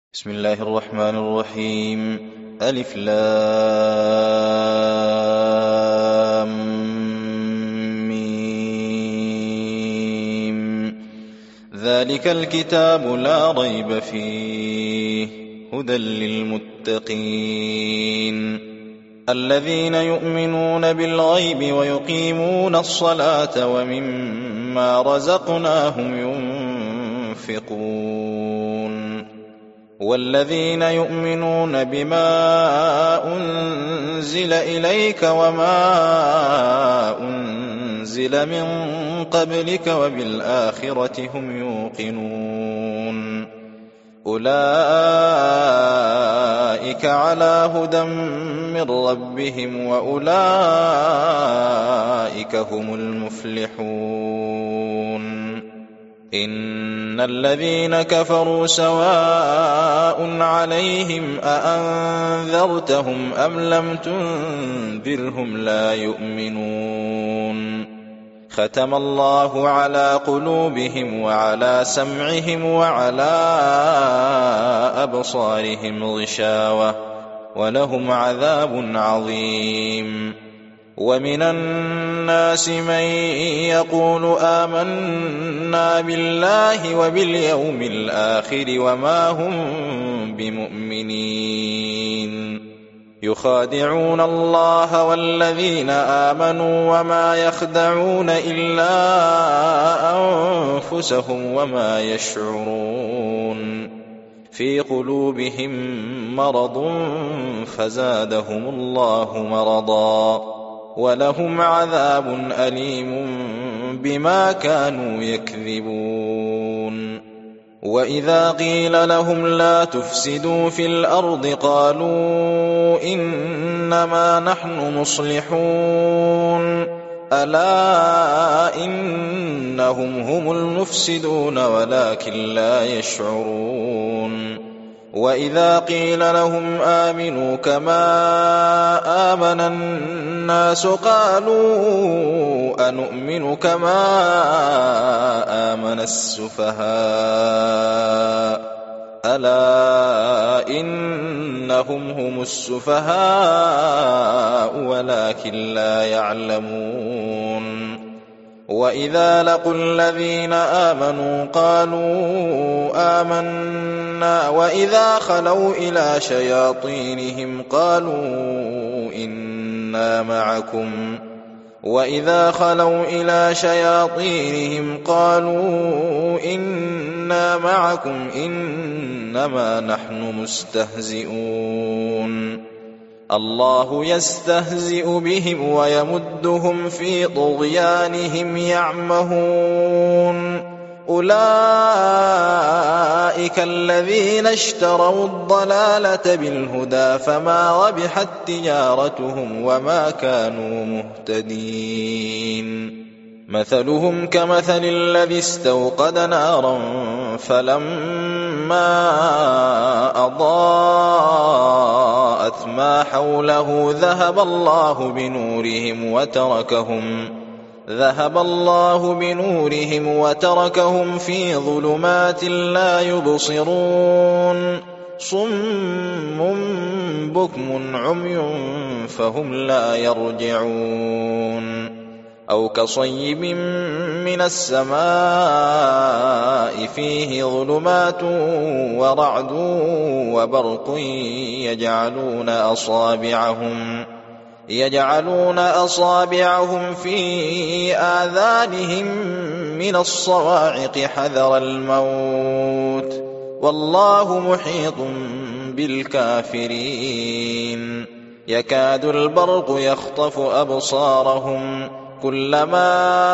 بسم الله الرحمن الرحيم. ألف لام ميم. ذلك الكتاب لا ريب فيه هدى للمتقين الذين يؤمنون بالغيب ويقيمون الصلاة ومما رزقناهم ينفقون والذين يؤمنون بما أنزل إليك وما أنزل من قبلك وبالآخرة هم يوقنون أولئك على هدى من ربهم وأولئك هم المفلحون إن الذين كفروا سواء عليهم أأنذرتهم أم لم تنذرهم لا يؤمنون ختم الله على قلوبهم وعلى سمعهم وعلى أبصارهم غشاوة ولهم عذاب عظيم ومن الناس من يقول آمنا بالله وباليوم الآخر وما هم بمؤمنين يخادعون الله والذين آمنوا وما يخدعون إلا أنفسهم وما يشعرون في قلوبهم مرض فزادهم الله مرضا ولهم عذاب أليم بما كانوا يكذبون وإذا قيل لهم لا تفسدوا في الأرض قالوا إنما نحن مصلحون ألا إنهم هم المفسدون ولكن لا يشعرون وإذا قيل لهم آمنوا كما آمن الناس قالوا أنؤمن كما آمن السفهاء ألا إنهم هم السفهاء ولكن لا يعلمون وإذا لقوا الذين آمنوا قالوا آمنا وإذا خلوا إلى شياطينهم قالوا إنا معكم إنما نحن مستهزئون الله يستهزئ بهم ويمدهم في طغيانهم يعمهون أولئك الذين اشتروا الضلالة بالهدى فما ربحت تجارتهم وما كانوا مهتدين مثلهم كمثل الذي استوقد نارا فلما أضاءت ما حوله ذهب الله بنورهم وتركهم في ظلمات لا يبصرون صم بكم عمي فهم لا يرجعون أو كصيب من السماء فيه ظلمات ورعد وبرق يجعلون أصابعهم في آذانهم من الصواعق حذر الموت والله محيط بالكافرين يكاد البرق يخطف أبصارهم كلما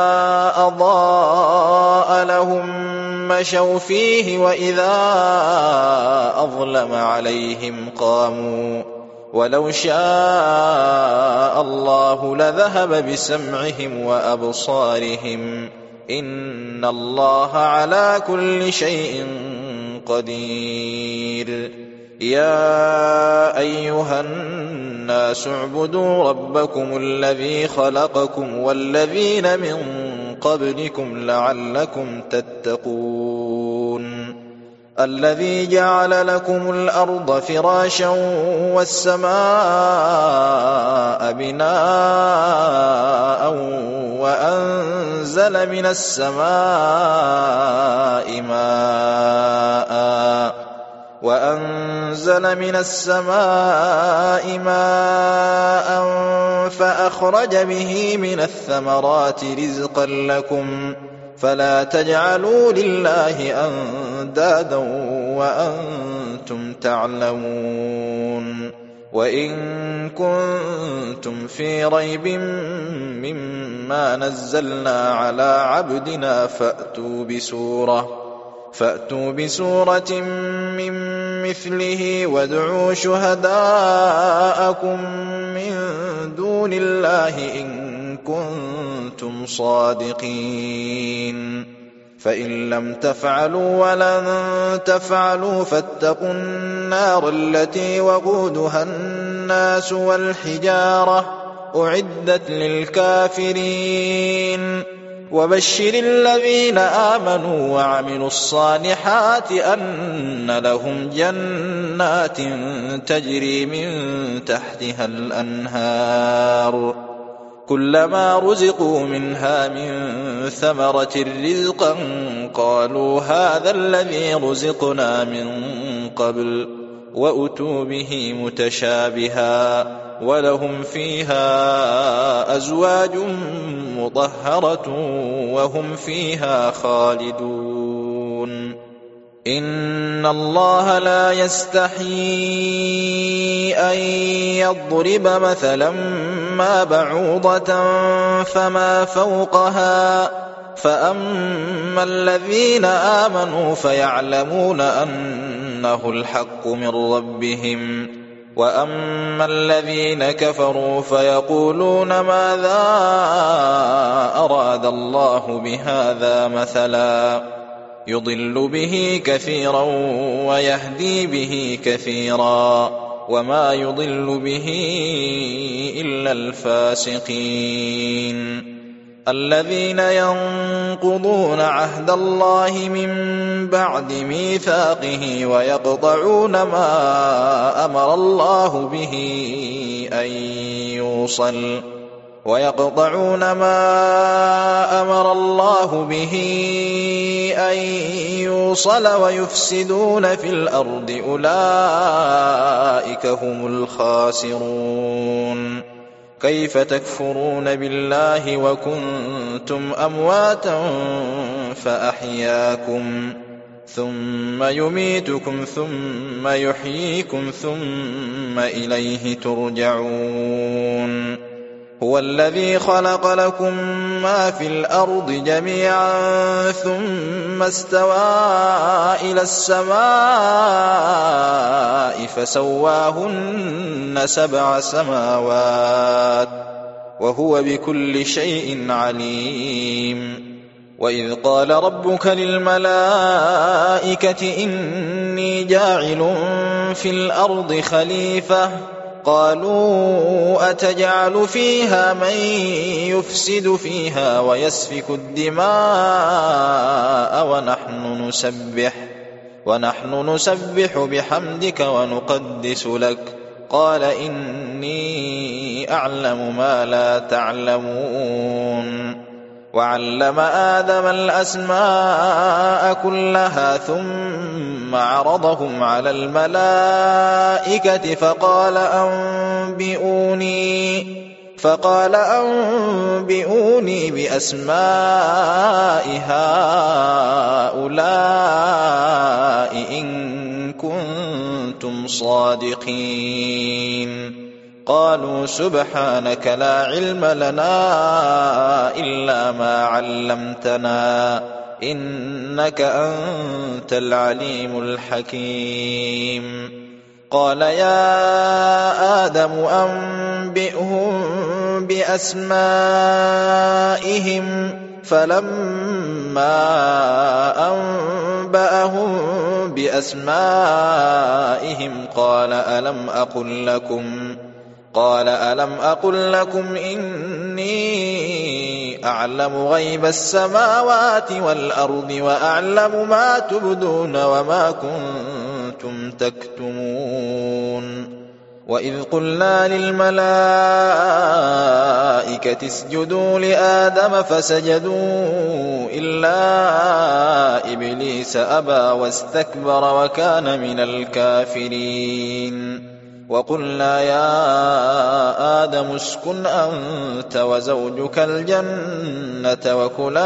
أضاء لهم مشوا فيه وإذا أظلم عليهم قاموا ولو شاء الله لذهب بسمعهم وأبصارهم إن الله على كل شيء قدير يا أيها الناس اعبدوا ربكم الذي خلقكم والذين من قبلكم لعلكم تتقون الذي جعل لكم الأرض فراشا والسماء بناء وأنزل من السماء ماء فأخرج به من الثمرات رزقا لكم فلا تجعلوا لله أندادا وأنتم تعلمون وإن كنتم في ريب مما نزلنا على عبدنا فأتوا بسورة من مثله وادعوا شهداءكم من دون الله إن كنتم صادقين فإن لم تفعلوا ولن تفعلوا فاتقوا النار التي وقودها الناس والحجارة أعدت للكافرين وبشر الذين آمنوا وعملوا الصالحات أن لهم جنات تجري من تحتها الأنهار كلما رزقوا منها من ثمرة رزقا قالوا هذا الذي رزقنا من قبل وأتوا به متشابها ولهم فيها أزواج مطهرة وهم فيها خالدون إن الله لا يستحيي أن يضرب مثلا ما بعوضة فما فوقها فأما الذين آمنوا فيعلمون أنه الحق من ربهم وأما الذين كفروا فيقولون ماذا أراد الله بهذا مثلا يضل به كثيرا ويهدي به كثيرا وما يضل به إلا الفاسقين الذين ينقضون عهد الله من بعد ميثاقه ويقطعون ما أمر الله به أن يوصل ويفسدون في الأرض أولئك هم الخاسرون كيف تكفرون بالله وكنتم أمواتا فأحياكم ثم يميتكم ثم يحييكم ثم إليه ترجعون هو الذي خلق لكم ما في الأرض جميعا ثم استوى إلى السماء فسواهن 7 سماوات وهو بكل شيء عليم وإذ قال ربك للملائكة إني جاعل في الأرض خليفة قالوا أتجعل فيها من يفسد فيها ويسفك الدماء ونحن نسبح بحمدك ونقدس لك قال إني أعلم ما لا تعلمون وعلم آدم الأسماء كلها ثم عرضهم على الملائكة فقال أنبئوني بأسماء هؤلاء إن كنتم صادقين قالوا سبحانك لا علم لنا إلا ما علمتنا إنك أنت العليم الحكيم قال يا آدم أنبئهم بأسمائهم فلما أنبأهم بأسمائهم قال ألم أقل لكم إني أعلم غيب السماوات والأرض وأعلم ما تبدون وما كنتم تكتمون وإذ قلنا للملائكة اسجدوا لآدم فسجدوا إلا إبليس أبى واستكبر وكان من الكافرين وقلنا يا آدم اسكن أنت وزوجك الجنة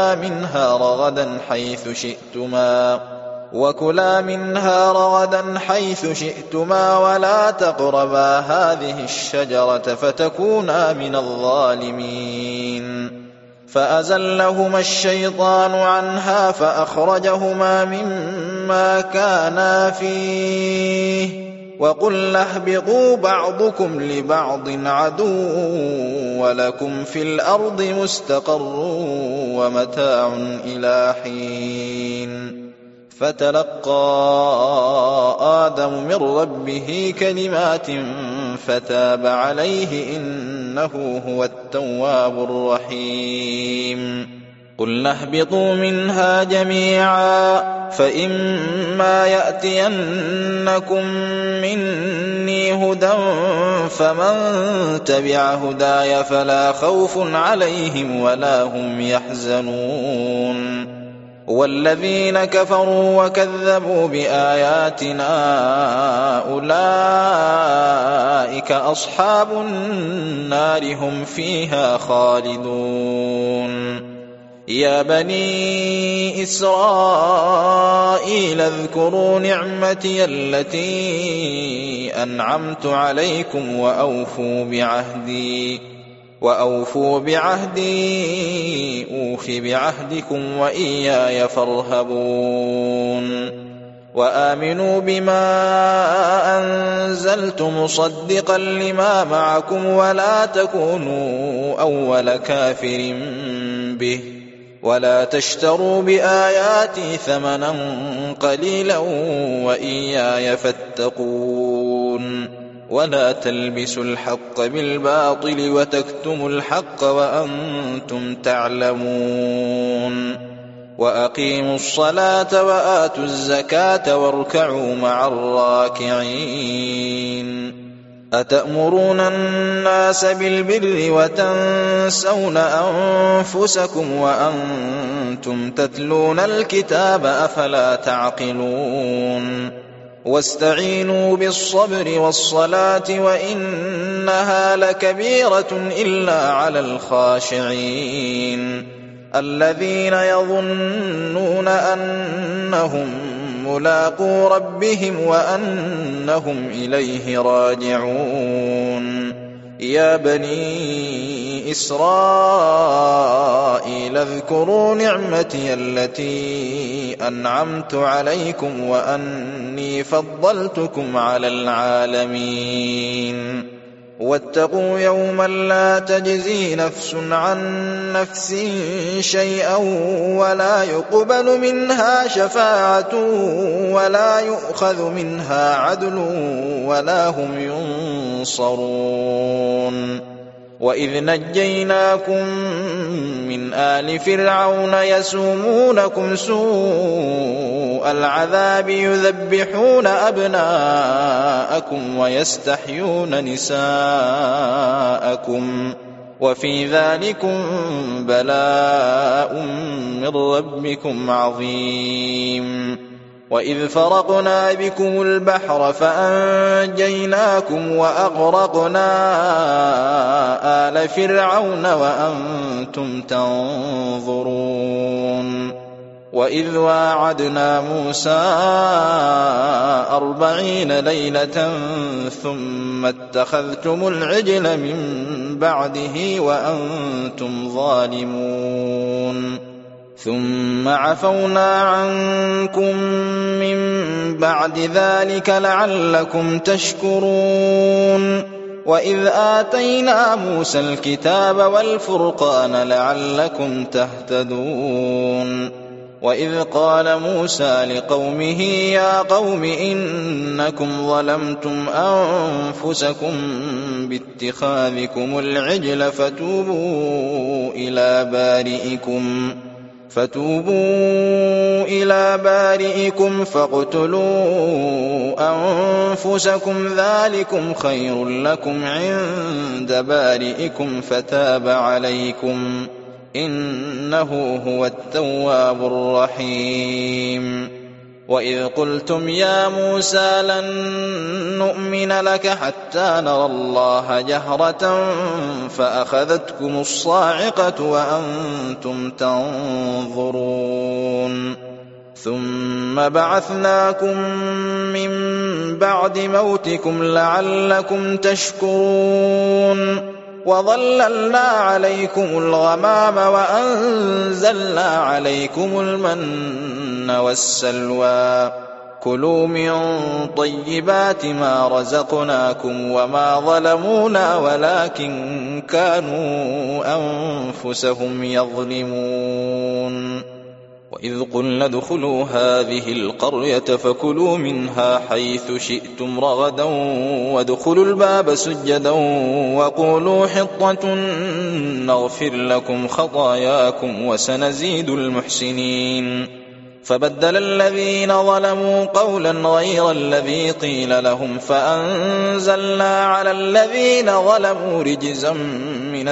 وكلا منها رغدا حيث شئتما ولا تقربا هذه الشجرة فتكونا من الظالمين فأزلهما الشيطان عنها فأخرجهما مما كانا فيه وقلنا اهبطوا بعضكم لبعض عدو ولكم في الأرض مستقر ومتاع إلى حين فتلقى آدم من ربه كلمات فتاب عليه إنه هو التواب الرحيم قلنا اهبطوا منها جميعا فإما يأتينكم مني هدى فمن تبع هداي فلا خوف عليهم ولا هم يحزنون والذين كفروا وكذبوا بآياتنا أولئك أصحاب النار هم فيها خالدون يا بني إسرائيل اذكروا نعمتي التي أنعمت عليكم وأوفوا بعهدي أوف بعهدكم وإياي فارهبون وآمنوا بما أنزلت مصدقا لما معكم ولا تكونوا أول كافر به ولا تشتروا بآياتي ثمنا قليلا وإياي فاتقون ولا تلبسوا الحق بالباطل وتكتموا الحق وأنتم تعلمون وأقيموا الصلاة وآتوا الزكاة واركعوا مع الراكعين أتأمرون الناس بالبر وتنسون أنفسكم وأنتم تتلون الكتاب أفلا تعقلون واستعينوا بالصبر والصلاة وإنها لكبيرة إلا على الخاشعين الذين يظنون أنهم ملاقو ربهم وأنهم إليه راجعون يا بني إسرائيل اذكروا نعمتي التي أنعمت عليكم وأني فضلتكم على العالمين واتقوا يوما لا تجزي نفس عن نفس شيئا ولا يقبل منها شفاعة ولا يؤخذ منها عدل ولا هم ينصرون وإذ نجيناكم من آل فرعون يسومونكم سوء العذاب يذبحون أبناءكم ويستحيون نساءكم وفي ذلكم بلاء من ربكم عظيم وإذ فرقنا بكم البحر فأنجيناكم وأغرقنا آل فرعون وأنتم تنظرون وإذ واعدنا موسى 40 ليلة ثم اتخذتم العجل من بعده وأنتم ظالمون ثم عفونا عنكم من بعد ذلك لعلكم تشكرون وإذ آتينا موسى الكتاب والفرقان لعلكم تهتدون وإذ قال موسى لقومه يا قوم إنكم ظلمتم أنفسكم باتخاذكم العجل فتوبوا إلى بارئكم فاقتلوا أنفسكم ذلكم خير لكم عند بارئكم فتاب عليكم إنه هو التواب الرحيم وإذ قلتم يا موسى لن نؤمن لك حتى نرى الله جهرة فأخذتكم الصاعقة وأنتم تنظرون ثم بعثناكم من بعد موتكم لعلكم تشكرون وظللنا عليكم الغمام وأنزلنا عليكم المن والسلوى كلوا من طيبات ما رزقناكم وما ظلمونا ولكن كانوا أنفسهم يظلمون وإذ قلنا ادخلوا هذه القرية فكلوا منها حيث شئتم رغدا وادخلوا الباب سجدا وقولوا حطة نغفر لكم خطاياكم وسنزيد المحسنين فبدل الذين ظلموا قولا غير الذي قيل لهم فأنزلنا على الذين ظلموا رجزا من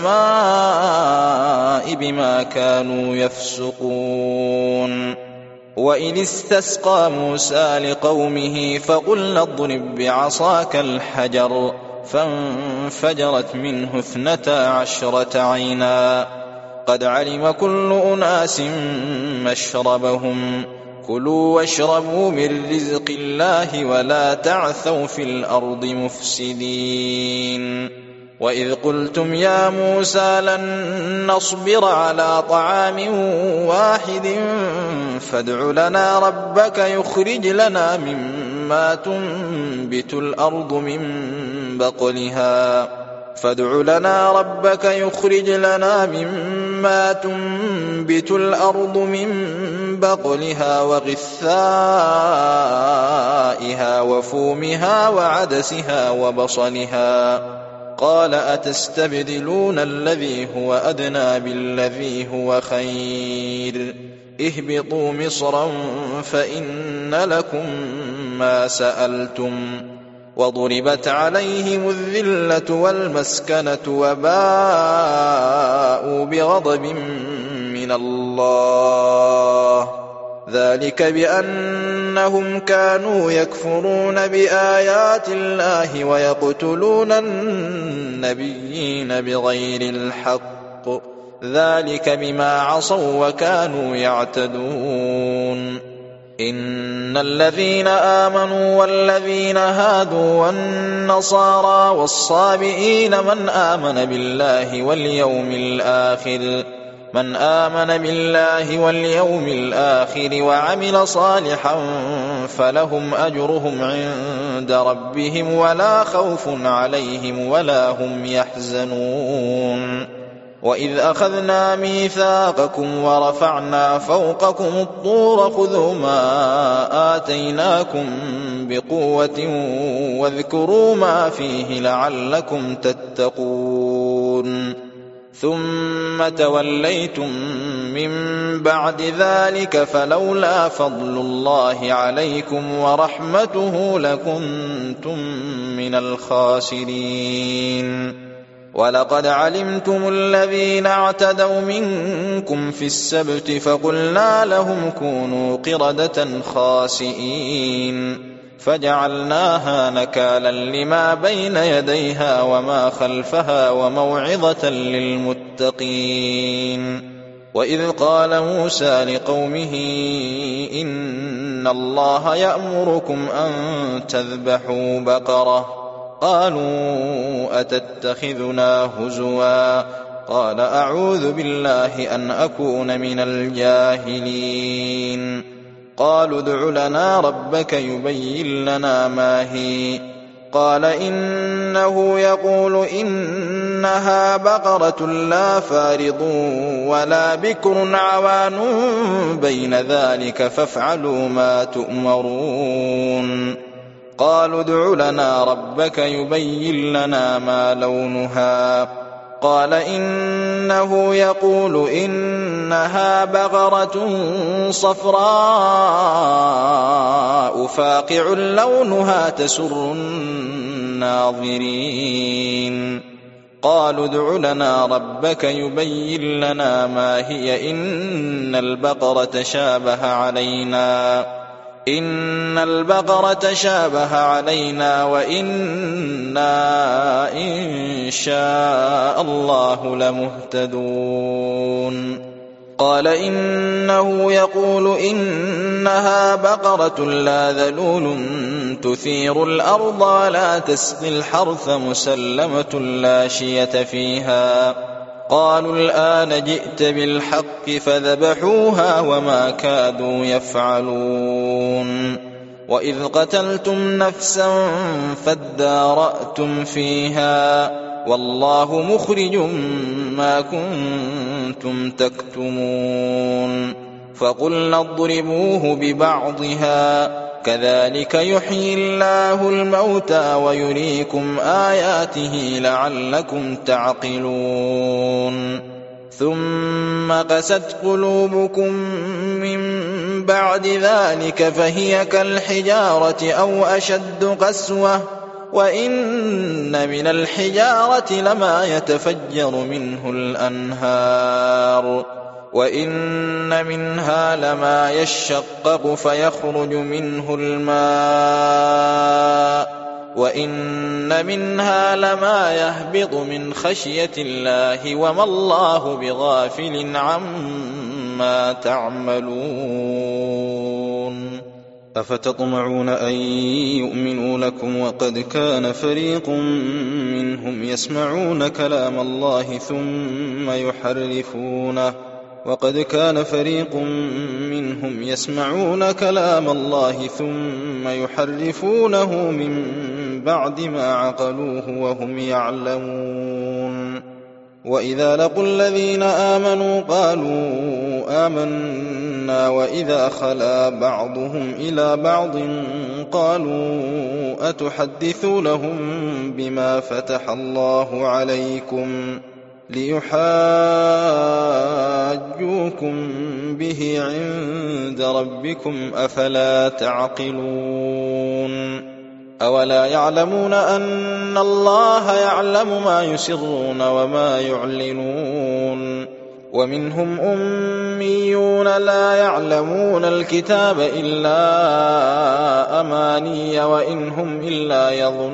السماء بما كانوا يفسقون وإذ استسقى موسى لقومه فقلنا اضرب بعصاك الحجر فانفجرت منه 12 عينا قد علم كل أناس مشربهم كلوا واشربوا من رزق الله ولا تعثوا في الأرض مفسدين وإذ قلتم يا موسى لن نصبر على طعام واحد فادع لنا ربك يخرج لنا مما تنبت الأرض من بقلها وغثائها وفومها وعدسها وبصلها قال أتستبدلون الذي هو أدنى بالذي هو خير اهبطوا مصرا فإن لكم ما سألتم وضربت عليهم الذلة والمسكنة وباءوا بغضب من الله ذلك بأنهم كانوا يكفرون بآيات الله ويقتلون النبيين بغير الحق ذلك بما عصوا وكانوا يعتدون إن الذين آمنوا والذين هادوا والنصارى والصابئين من آمن بالله واليوم الآخر وعمل صالحا فلهم أجرهم عند ربهم ولا خوف عليهم ولا هم يحزنون وإذ أخذنا ميثاقكم ورفعنا فوقكم الطور خذوا ما آتيناكم بقوة واذكروا ما فيه لعلكم تتقون ثم توليتم من بعد ذلك فلولا فضل الله عليكم ورحمته لكنتم من الخاسرين ولقد علمتم الذين اعتدوا منكم في السبت فقلنا لهم كونوا قردة خاسئين فجعلناها نكالا لما بين يديها وما خلفها وموعظة للمتقين وإذ قال موسى لقومه إن الله يأمركم أن تذبحوا بقرة قالوا أتتخذنا هزوا قال أعوذ بالله أن أكون من الجاهلين قالوا ادع لنا ربك يبين لنا ما هي قال إنه يقول إنها بقرة لا فارض ولا بكر عوان بين ذلك فافعلوا ما تؤمرون. قالوا ادع لنا ربك يبين لنا ما لونها. قال إنه يقول إنها بقرة صفراء فاقع لونها تسر الناظرين. قالوا ادع لنا ربك يبين لنا ما هي إن البقرة شابه علينا وإنا إن شاء الله لمهتدون. قال إنه يقول إنها بقرة لا ذلول تثير الأرض ولا تسقي الحرث مسلمة لا شية فيها. قالوا الآن جئت بالحق فذبحوها وما كادوا يفعلون. وإذ قتلتم نفسا فادارأتم فيها والله مخرج ما كنتم تكتمون. فقلنا اضربوه ببعضها كذلك يحيي الله الموتى ويريكم آياته لعلكم تعقلون. ثم قست قلوبكم من بعد ذلك فهي كالحجارة أو أشد قسوة وإن من الحجارة لما يتفجر منه الأنهار وإن منها لما يشقق فيخرج منه الماء وإن منها لما يهبط من خشية الله وما الله بغافل عما تعملون. أفتطمعون أن يؤمنوا لكم وقد كان فريق منهم يسمعون كلام الله ثم يحرفونه من بعد ما عقلوه وهم يعلمون. وإذا لقوا الذين آمنوا قالوا آمنا وإذا خلا بعضهم إلى بعض قالوا أتحدثونهم بما فتح الله عليكم ليحاجوكم به عند ربكم أفلا تعقلون. أولا يعلمون أن الله يعلم ما يسرون وما يعلنون. ومنهم أميون لا يعلمون الكتاب إلا أماني وإن هم إلا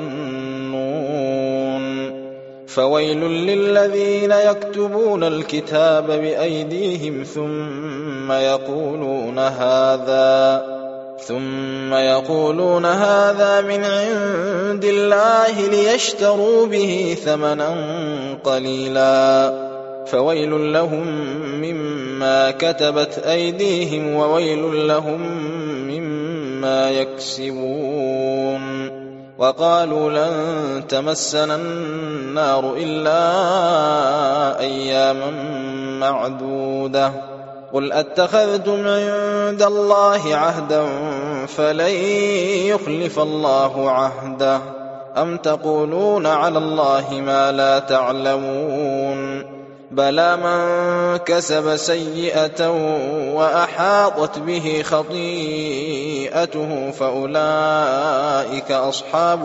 يظنون. فويل للذين يكتبون الكتاب بأيديهم ثم يقولون هذا من عند الله ليشتروا به ثمنا قليلا فويل لهم مما كتبت أيديهم وويل لهم مما يكسبون. وقالوا لن تمسنا النار إلا أياما معدودة قل أتخذتم عند الله عهدا فلن يخلف الله عهده أم تقولون على الله ما لا تعلمون. بلى من كسب سيئة وأحاطت به خطيئته فأولئك أصحاب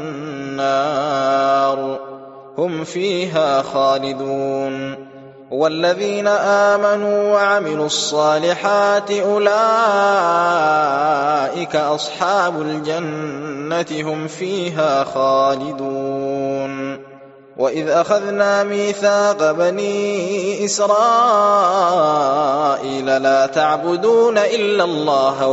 النار هم فيها خالدون. والذين آمنوا وعملوا الصالحات أولئك أصحاب الجنة هم فيها خالدون. وإذ أخذنا ميثاق بني إسرائيل لا تعبدون إلا الله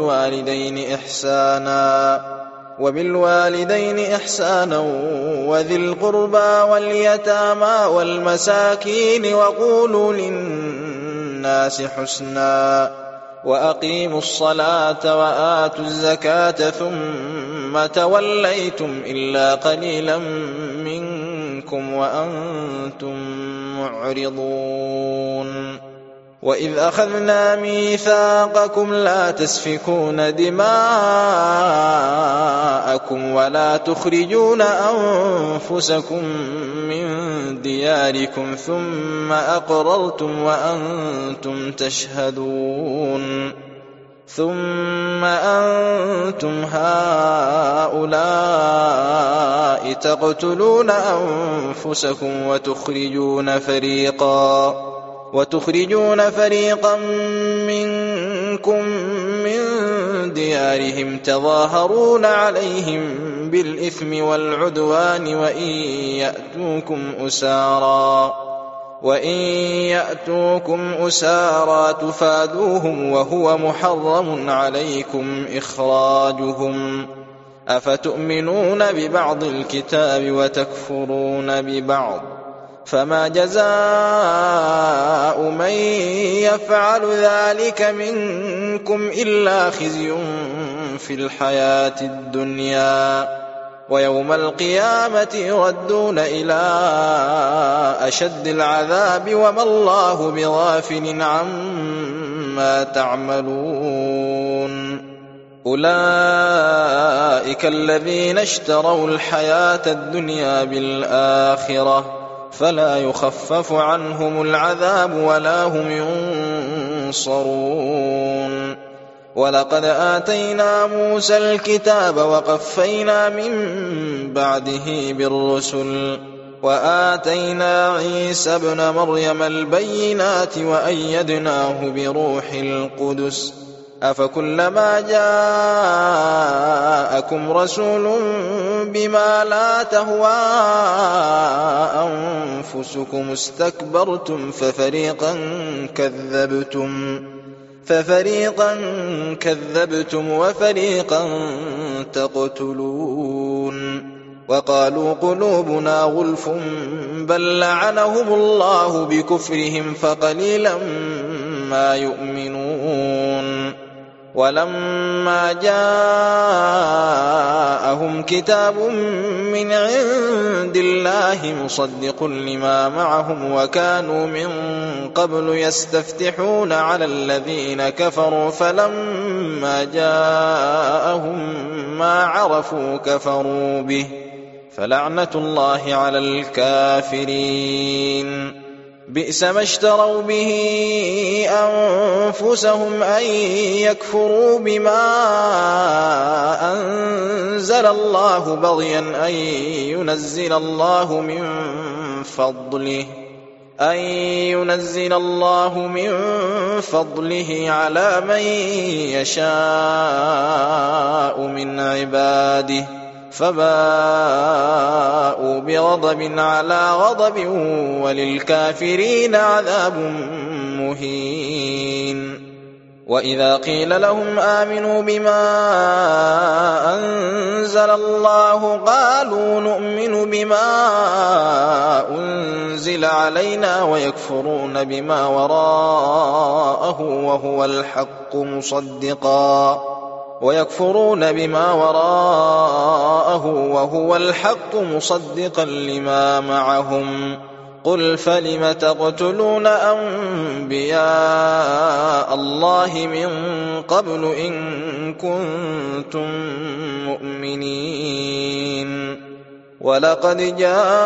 وبالوالدين إحسانا وذي القربى واليتامى والمساكين وقولوا للناس حسنا وأقيموا الصلاة وآتوا الزكاة ثم ثم توليتم إلا قليلا منكم وأنتم معرضون وإذ أخذنا ميثاقكم لا تسفكون دماءكم ولا تخرجون أنفسكم من دياركم ثم أقررتم وأنتم تشهدون ثم أنتم هؤلاء تقتلون أنفسكم وتخرجون فريقا منكم من ديارهم تظاهرون عليهم بالإثم والعدوان وإن يأتوكم أسارى تفادوهم وهو محرم عليكم إخراجهم أفتؤمنون ببعض الكتاب وتكفرون ببعض فما جزاء من يفعل ذلك منكم إلا خزي في الحياة الدنيا ويوم القيامة يردون إلى أشد العذاب وما الله بغافل عما تعملون أولئك الذين اشتروا الحياة الدنيا بالآخرة فلا يخفف عنهم العذاب ولا هم ينصرون ولقد آتينا موسى الكتاب وقفينا من بعده بالرسل وآتينا عيسى ابن مريم البينات وأيدناه بروح القدس أفكلما جاءكم رسول بما لا تهوى أنفسكم استكبرتم ففريقا كذبتم وفريقا تقتلون وقالوا قلوبنا غلف بل لعنهم الله بكفرهم فقليلا ما يؤمنون ولما جاءهم كتاب من عند الله مصدق لما معهم وكانوا من قبل يستفتحون على الذين كفروا فلما جاءهم ما عرفوا كفروا به فلعنة الله على الكافرين بئس ما اشتروا به أنفسهم أن يكفروا بما أنزل الله بغيا أن ينزل الله من فضله على من يشاء من عباده فباءوا بغضب على غضب وللكافرين عذاب مهين وإذا قيل لهم آمنوا بما أنزل الله قالوا نؤمن بما أنزل علينا ويكفرون بما وراءه وهو الحق مصدقا لما معهم قل فلم تقتلون أنبياء الله من قبل إن كنتم مؤمنين ولقد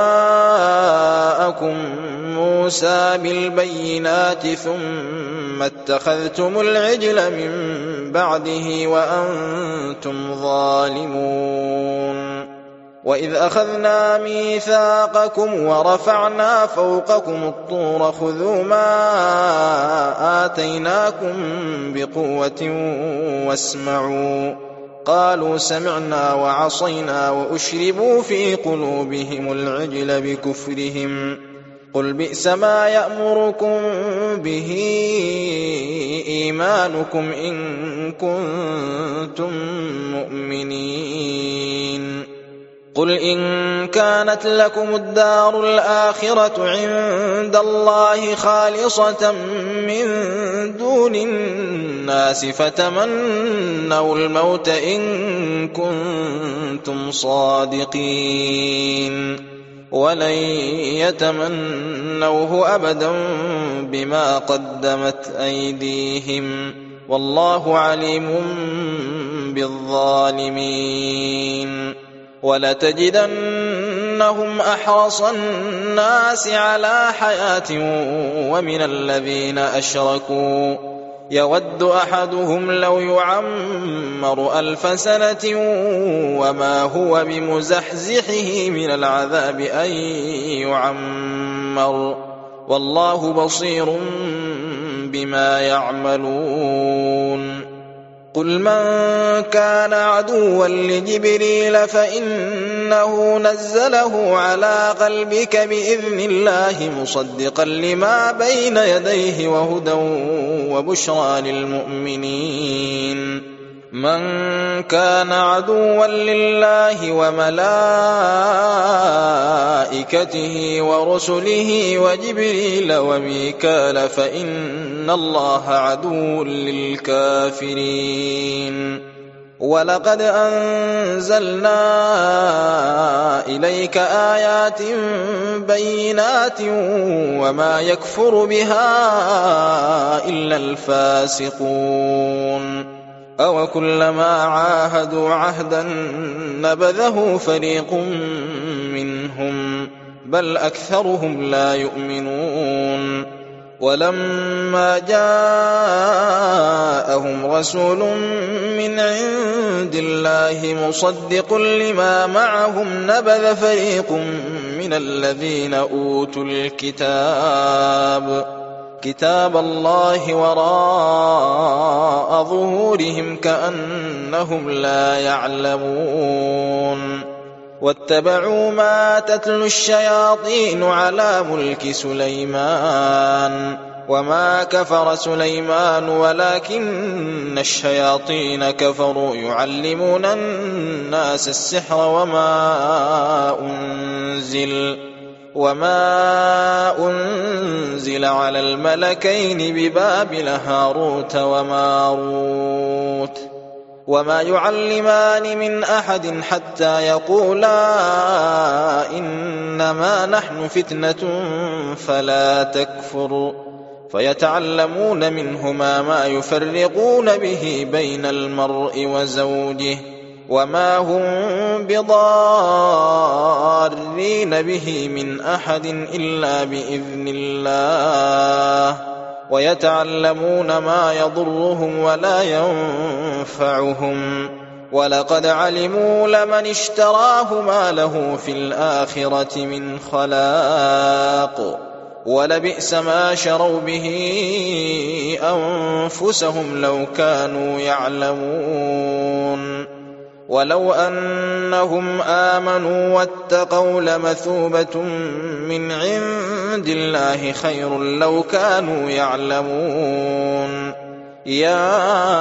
جاءكم موسى بالبينات ثم اتخذتم العجل من بعده وأنتم ظالمون وإذ أخذنا ميثاقكم ورفعنا فوقكم الطور خذوا ما آتيناكم بقوة واسمعوا قالوا سمعنا وعصينا وأشربوا في قلوبهم العجل بكفرهم قل بئس ما يأمركم به إيمانكم إن كنتم مؤمنين قل إن كانت لكم الدار الآخرة عند الله خالصة من دون الناس فتمنوا الموت إن كنتم صادقين ولن يتمنوه أبدا بما قدمت أيديهم والله عليم بالظالمين ولتجدنهم أحرص الناس على حياة ومن الذين أشركوا يود أحدهم لو يعمر 1000 سنة وما هو بمزحزحه من العذاب أن يعمر والله بصير بما يعملون قل من كان عدوا لجبريل فإنه نزله على قلبك بإذن الله مصدقا لما بين يديه وهدى وبشرى للمؤمنين من كان عدوا لله وملائكته ورسله وجبريل وميكال فإن الله عدو للكافرين ولقد أنزلنا إليك آيات بينات وما يكفر بها إلا الفاسقون أوكلما عاهدوا عهدا نبذه فريق منهم بل أكثرهم لا يؤمنون ولما جاءهم رسول من عند الله مصدق لما معهم نبذ فريق من الذين أوتوا كتاب الله وراء ظهورهم كأنهم لا يعلمون واتبعوا ما تتلو الشياطين على ملك سليمان وما كفر سليمان ولكن الشياطين كفروا يعلمون الناس السحر وما أنزل على الملكين ببابل هاروت وماروت وما يعلمان من أحد حتى يقولا إنما نحن فتنة فلا تكفر فيتعلمون منهما ما يفرقون به بين المرء وزوجه وما هم بضارين به من أحد إلا بإذن الله ويتعلمون ما يضرهم ولا ينفعهم ولقد علموا لمن اشتراه ما له في الآخرة من خلاق ولبئس ما شروا به أنفسهم لو كانوا يعلمون ولو أنهم آمنوا واتقوا لمثوبة من عند الله خير لو كانوا يعلمون يا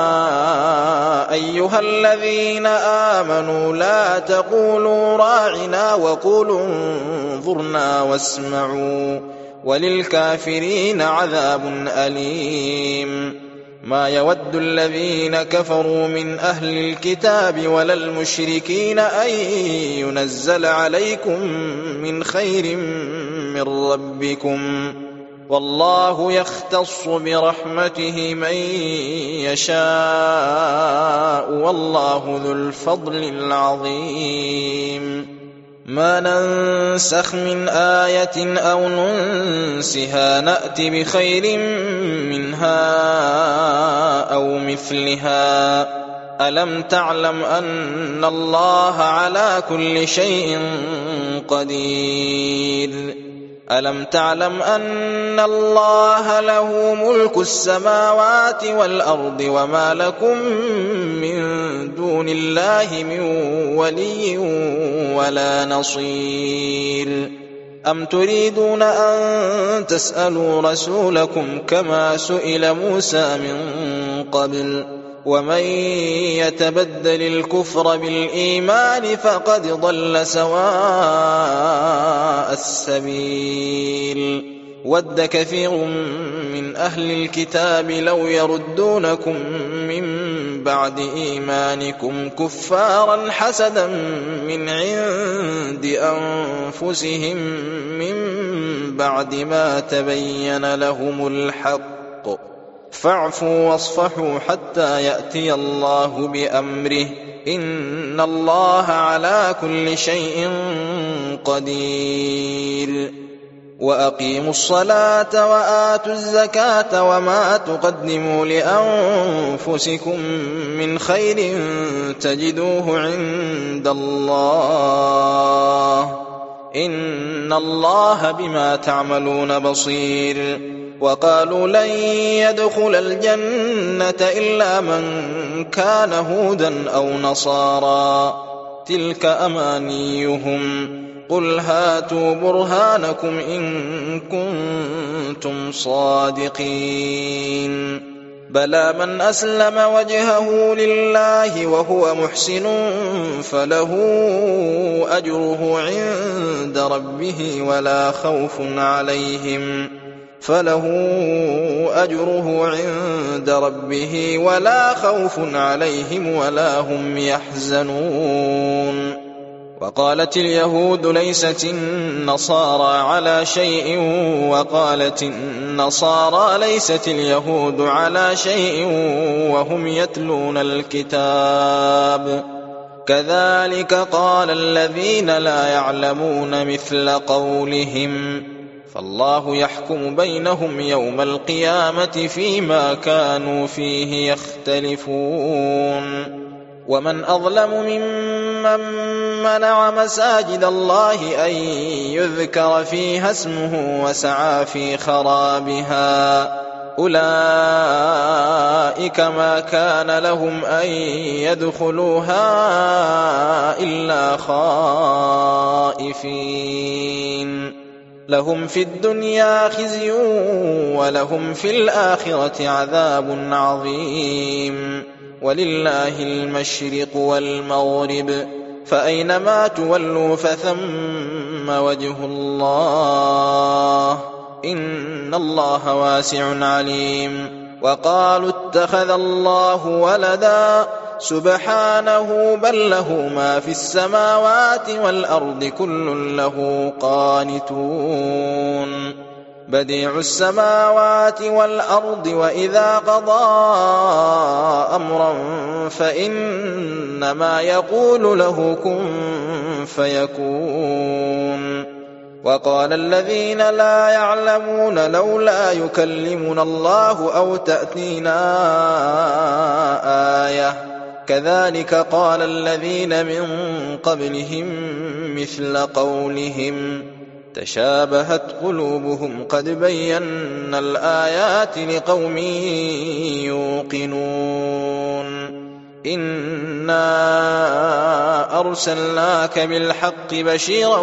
أيها الذين آمنوا لا تقولوا راعنا وقولوا انظرنا واسمعوا وللكافرين عذاب أليم ما يود الذين كفروا من أهل الكتاب ولا المشركين أن ينزل عليكم من خير من ربكم والله يختص برحمته من يشاء والله ذو الفضل العظيم ما ننسخ من آية أو ننسها نأت بخير منها أو مثلها ألم تعلم أن الله على كل شيء قدير ألم تعلم أن الله له ملك السماوات والأرض وما لكم من دون الله من ولي ولا نصير أم تريدون أن تسألوا رسولكم كما سئل موسى من قبل ومن يتبدل الكفر بالإيمان فقد ضل سواء السبيل ود كثير من أهل الكتاب لو يردونكم من بعد إيمانكم كفارا حسدا من عند أنفسهم من بعد ما تبين لهم الحق فاعفوا واصفحوا حتى يأتي الله بأمره إن الله على كل شيء قدير وأقيموا الصلاة وآتوا الزكاة وما تقدموا لأنفسكم من خير تجدوه عند الله إن الله بما تعملون بصير وقالوا لن يدخل الجنة إلا من كان هودا أو نصارى تلك أمانيهم قل هاتوا برهانكم إن كنتم صادقين بلى من أسلم وجهه لله وهو محسن فله أجره عند ربه ولا خوف عليهم ولا هم يحزنون وقالت اليهود ليست النصارى على شيء وقالت النصارى ليست اليهود على شيء وهم يتلون الكتاب كذلك قال الذين لا يعلمون مثل قولهم فالله يحكم بينهم يوم القيامة فيما كانوا فيه يختلفون ومن أظلم ممن منع مساجد الله أن يذكر فيها اسمه وسعى في خرابها أولئك ما كان لهم أن يدخلوها إلا خائفين لهم في الدنيا خزي ولهم في الآخرة عذاب عظيم ولله المشرق والمغرب فأينما تولوا فثم وجه الله إن الله واسع عليم وقالوا اتخذ الله ولدا سبحانه بل له ما في السماوات والأرض كل له قانتون بديع السماوات والأرض وإذا قضى أمرا فإنما يقول له كن فيكون وقال الذين لا يعلمون لولا يكلمنا الله أو تأتينا آية كذلك قال الذين من قبلهم مثل قولهم تشابهت قلوبهم قد بينا الآيات لقوم يوقنون إنا أرسلناك بالحق بشيرا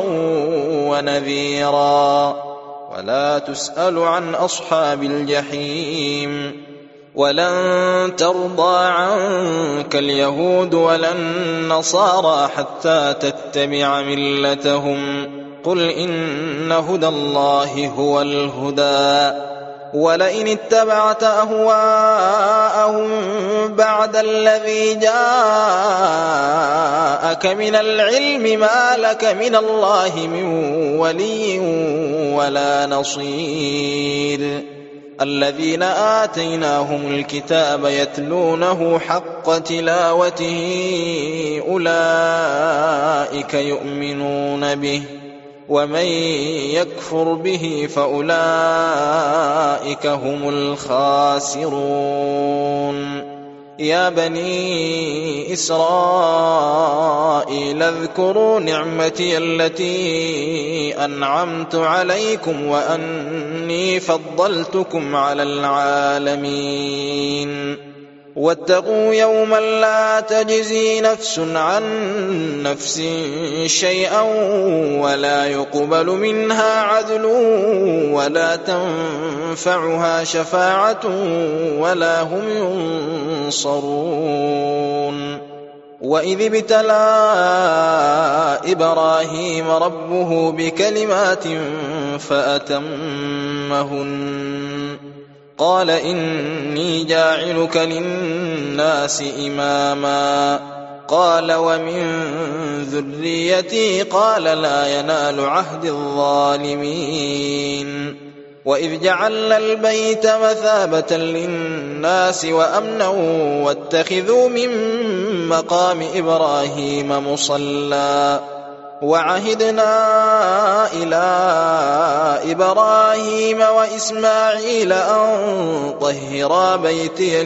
ونذيرا ولا تسأل عن أصحاب الجحيم ولن ترضى عنك اليهود ولا النصارى حتى تتبع ملتهم قل إن هدى الله هو الهدى ولئن اتبعت أهواءهم بعد الذي جاءك من العلم ما لك من الله من ولي ولا نصير الذين آتيناهم الكتاب يتلونه حق تلاوته أولئك يؤمنون به ومن يكفر به فأولئك هم الخاسرون يا بني إسرائيل اذكروا نعمتي التي أنعمت عليكم وأني فضلتكم على العالمين واتقوا يوما لا تجزي نفس عن نفس شيئا ولا يقبل منها عدل ولا تنفعها شفاعة ولا هم ينصرون وإذ ابتلى إبراهيم ربه بكلمات فأتمهن قال إني جاعلك للناس إماما قال ومن ذريتي قال لا ينال عهد الظالمين وإذ جعلنا البيت مثابة للناس وأمنا واتخذوا من مقام إبراهيم مصلى وعهدنا إلى إبراهيم وإسماعيل أن طهرا بيتي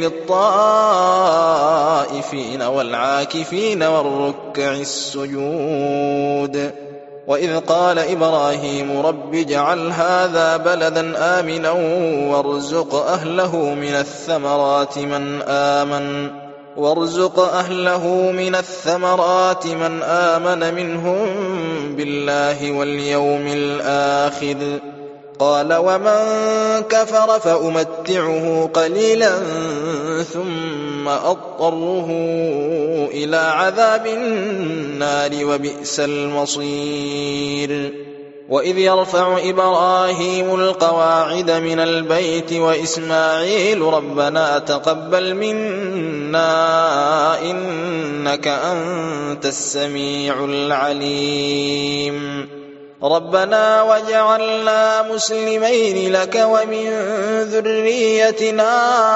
للطائفين والعاكفين والركع السجود وإذ قال إبراهيم رب اجعل هذا بلدا آمنا وارزق أهله من الثمرات من آمن منهم بالله واليوم الآخر قال ومن كفر فأمتعه قليلا ثم أضطره إلى عذاب النار وبئس المصير وإذ يرفع إبراهيم القواعد من البيت وإسماعيل ربنا تقبل منا إنك أنت السميع العليم ربنا واجعلنا مسلمين لك ومن ذريتنا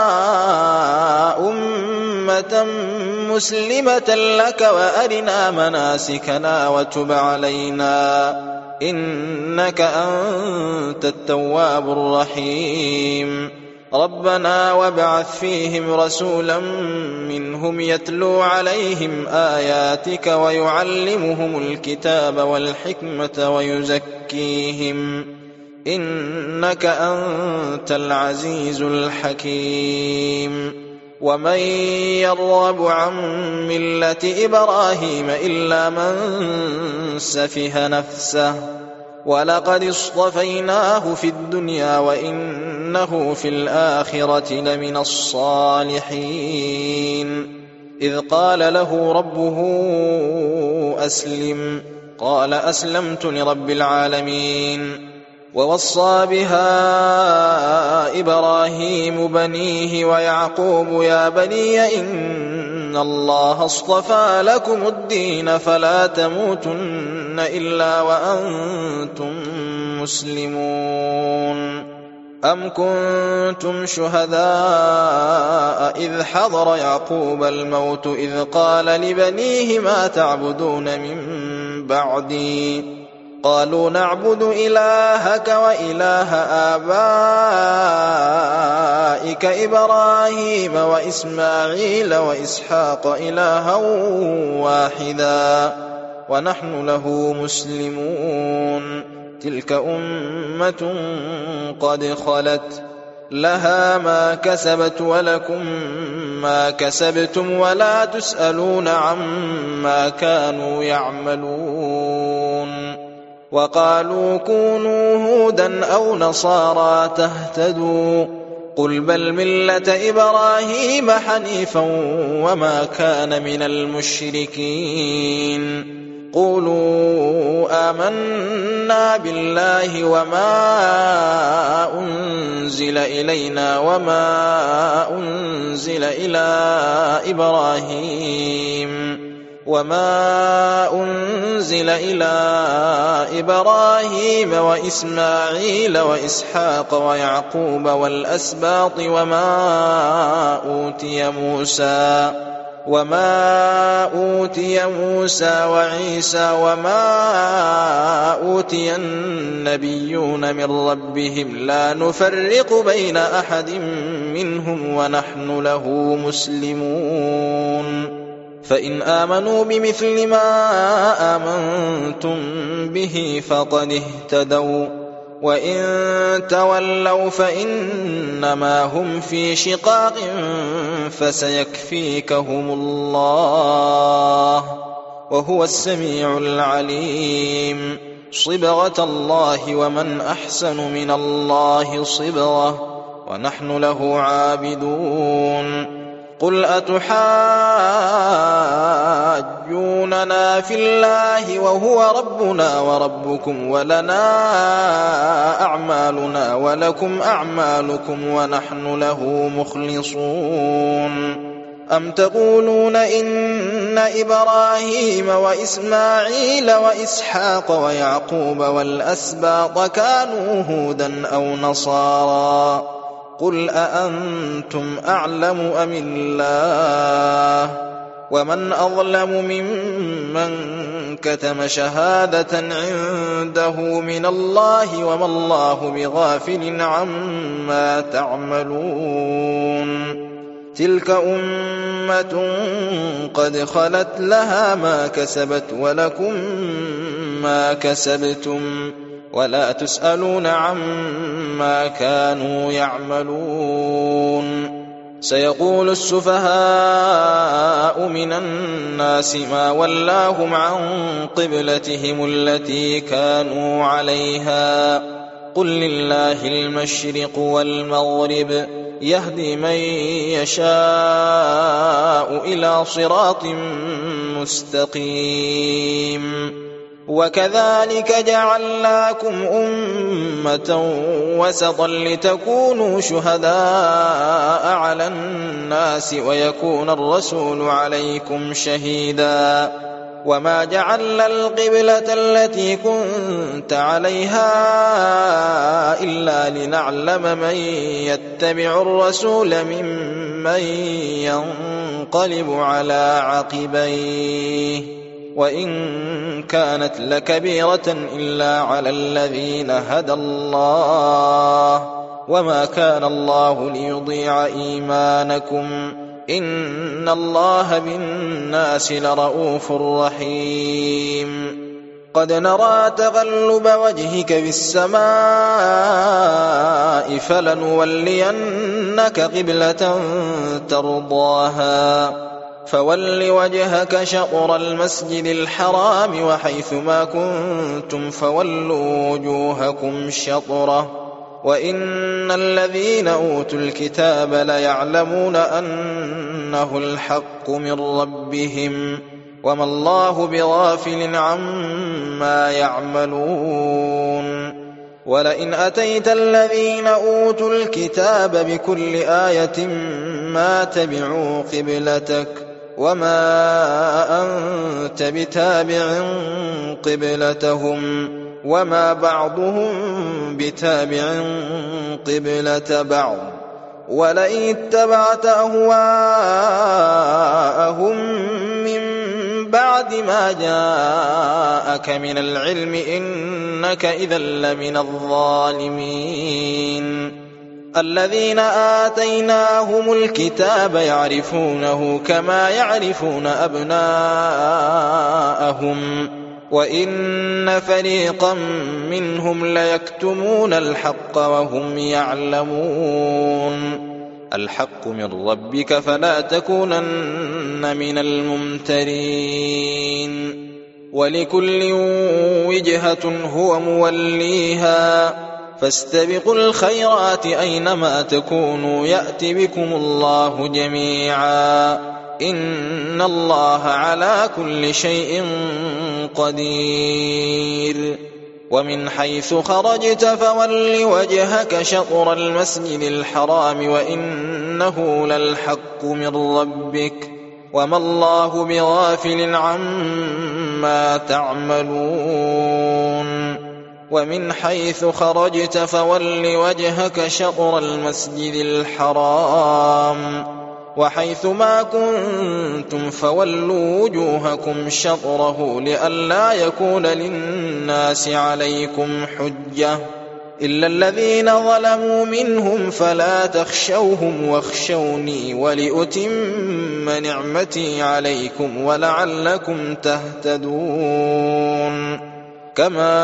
أمة مسلمة لك وأرنا مناسكنا وتب علينا إنك أنت التواب الرحيم ربنا وابعث فيهم رسولا منهم يتلو عليهم آياتك ويعلمهم الكتاب والحكمة ويزكيهم إنك أنت العزيز الحكيم ومن يرغب عن ملة إبراهيم إلا من سفه نفسه ولقد اصطفيناه في الدنيا وإنه في الآخرة لمن الصالحين إذ قال له ربه أسلم قال أسلمت لرب العالمين ووصى بها إبراهيم بنيه ويعقوب يا بني إن الله اصطفى لكم الدين فلا تموتن إلا وأنتم مسلمون أم كنتم شهداء إذ حضر يعقوب الموت إذ قال لبنيه ما تعبدون من بعدي قالوا نعبد إلهك وإله آبائك إبراهيم وإسماعيل وإسحاق إلها واحدا ونحن له مسلمون تلك أمة قد خلت لها ما كسبت ولكم ما كسبتم ولا تسألون عما كانوا يعملون وقالوا كونوا هودا أو نصارى تهتدوا قل بل ملة إبراهيم حنيفا وما كان من المشركين قولوا آمنا بالله وما أنزل إلينا وما أنزل إلى إبراهيم وإسماعيل وإسحاق ويعقوب والأسباط وما أوتي موسى وعيسى وما أوتي النبيون من ربهم لا نفرق بين أحد منهم ونحن له مسلمون فإن آمنوا بمثل ما آمنتم به فقد اهتدوا وإن تولوا فإنما هم في شقاق فسيكفيكهم الله وهو السميع العليم صبغة الله ومن أحسن من الله صبغة ونحن له عابدون قل أتحاجوننا في الله وهو ربنا وربكم ولنا أعمالنا ولكم أعمالكم ونحن له مخلصون أم تقولون إن إبراهيم وإسماعيل وإسحاق ويعقوب والأسباط كانوا هودا أو نصارى قل أأنتم أعلم أم الله ومن أظلم ممن كتم شهادة عنده من الله وما الله بغافل عما تعملون تلك أمة قد خلت لها ما كسبت ولكم ما كسبتم ولا تسألون عما كانوا يعملون سيقول السفهاء من الناس ما ولاهم عن قبلتهم التي كانوا عليها قل لله المشرق والمغرب يهدي من يشاء إلى صراط مستقيم وكذلك جعلناكم أمة وسطا لتكونوا شهداء على الناس ويكون الرسول عليكم شهيدا وما جعلنا القبلة التي كنت عليها إلا لنعلم من يتبع الرسول ممن ينقلب على عقبيه وإن كانت لكبيرة إلا على الذين هدى الله وما كان الله ليضيع إيمانكم إن الله بالناس لرؤوف رحيم قد نرى تغلب وجهك في السماء فلنولينك قبلة ترضاها فول وجهك شطر المسجد الحرام وحيث ما كنتم فولوا وجوهكم شطره وإن الذين أوتوا الكتاب ليعلمون أنه الحق من ربهم وما الله بغافل عما يعملون ولئن أتيت الذين أوتوا الكتاب بكل آية ما تبعوا قبلتك وما أنت بتابع قبلتهم وما بعضهم بتابع قبلة بعض ولئن اتبعت أهواءهم من بعد ما جاءك من العلم إنك إذا لمن الظالمين الذين آتيناهم الكتاب يعرفونه كما يعرفون أبناءهم وإن فريقا منهم ليكتمون الحق وهم يعلمون الحق من ربك فلا تكونن من الممترين ولكل وجهة هو موليها فاستبقوا الخيرات أينما تكونوا يأت بكم الله جميعا إن الله على كل شيء قدير ومن حيث خرجت فول وجهك شطر المسجد الحرام وإنه للحق من ربك وما الله بغافل عما تعملون ومن حيث خرجت فول وجهك شطر المسجد الحرام وحيث ما كنتم فولوا وجوهكم شطره لئلا يكون للناس عليكم حجة إلا الذين ظلموا منهم فلا تخشوهم واخشوني ولأتم نعمتي عليكم ولعلكم تهتدون كما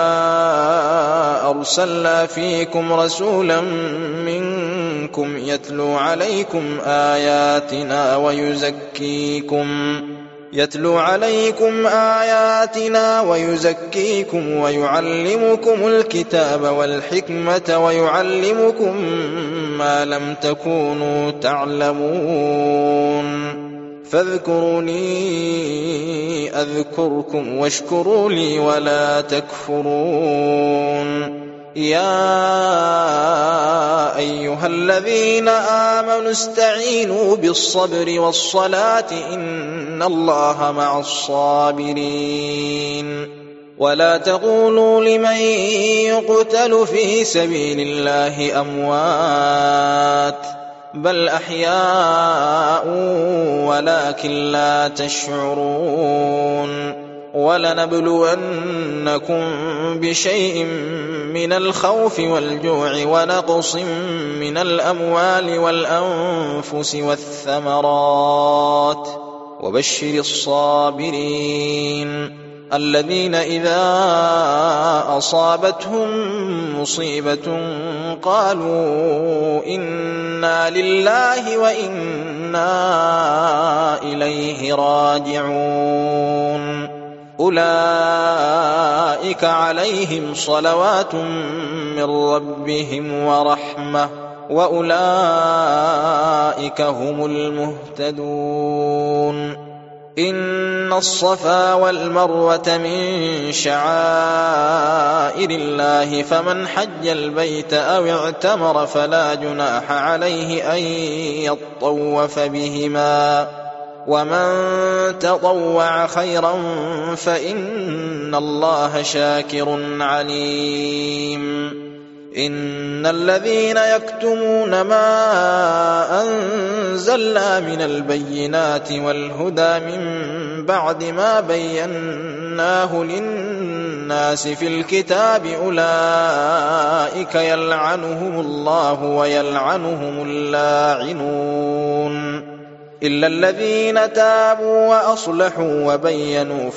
أرسلنا فيكم رسولا منكم يتلو عليكم آياتنا يتلو عليكم آياتنا ويزكيكم ويعلمكم الكتاب والحكمة ويعلمكم ما لم تكونوا تعلمون فاذكروني أذكركم واشكروا لي ولا تكفرون يا أيها الذين آمنوا استعينوا بالصبر والصلاة إن الله مع الصابرين ولا تقولوا لمن يقتل في سبيل الله أموات بل أحياء ولكن لا تشعرون ولنبلونكم بشيء من الخوف والجوع ونقص من الأموال والأنفس والثمرات وبشر الصابرين الذين إذا أصابتهم مصيبة قالوا إنا لله وإنا إليه راجعون أولئك عليهم صلوات من ربهم ورحمة وأولئك هم المهتدون إن الصفا والمروة من شعائر الله فمن حج البيت أو اعتمر فلا جناح عليه أن يطوف بهما ومن تطوع خيرا فإن الله شاكر عليم إن الذين يكتمون ما أنزلنا من البينات والهدى من بعد ما بيناه للناس في الكتاب أولئك يلعنهم الله ويلعنهم اللاعنون إلا الذين تابوا وأصلحوا وبينوا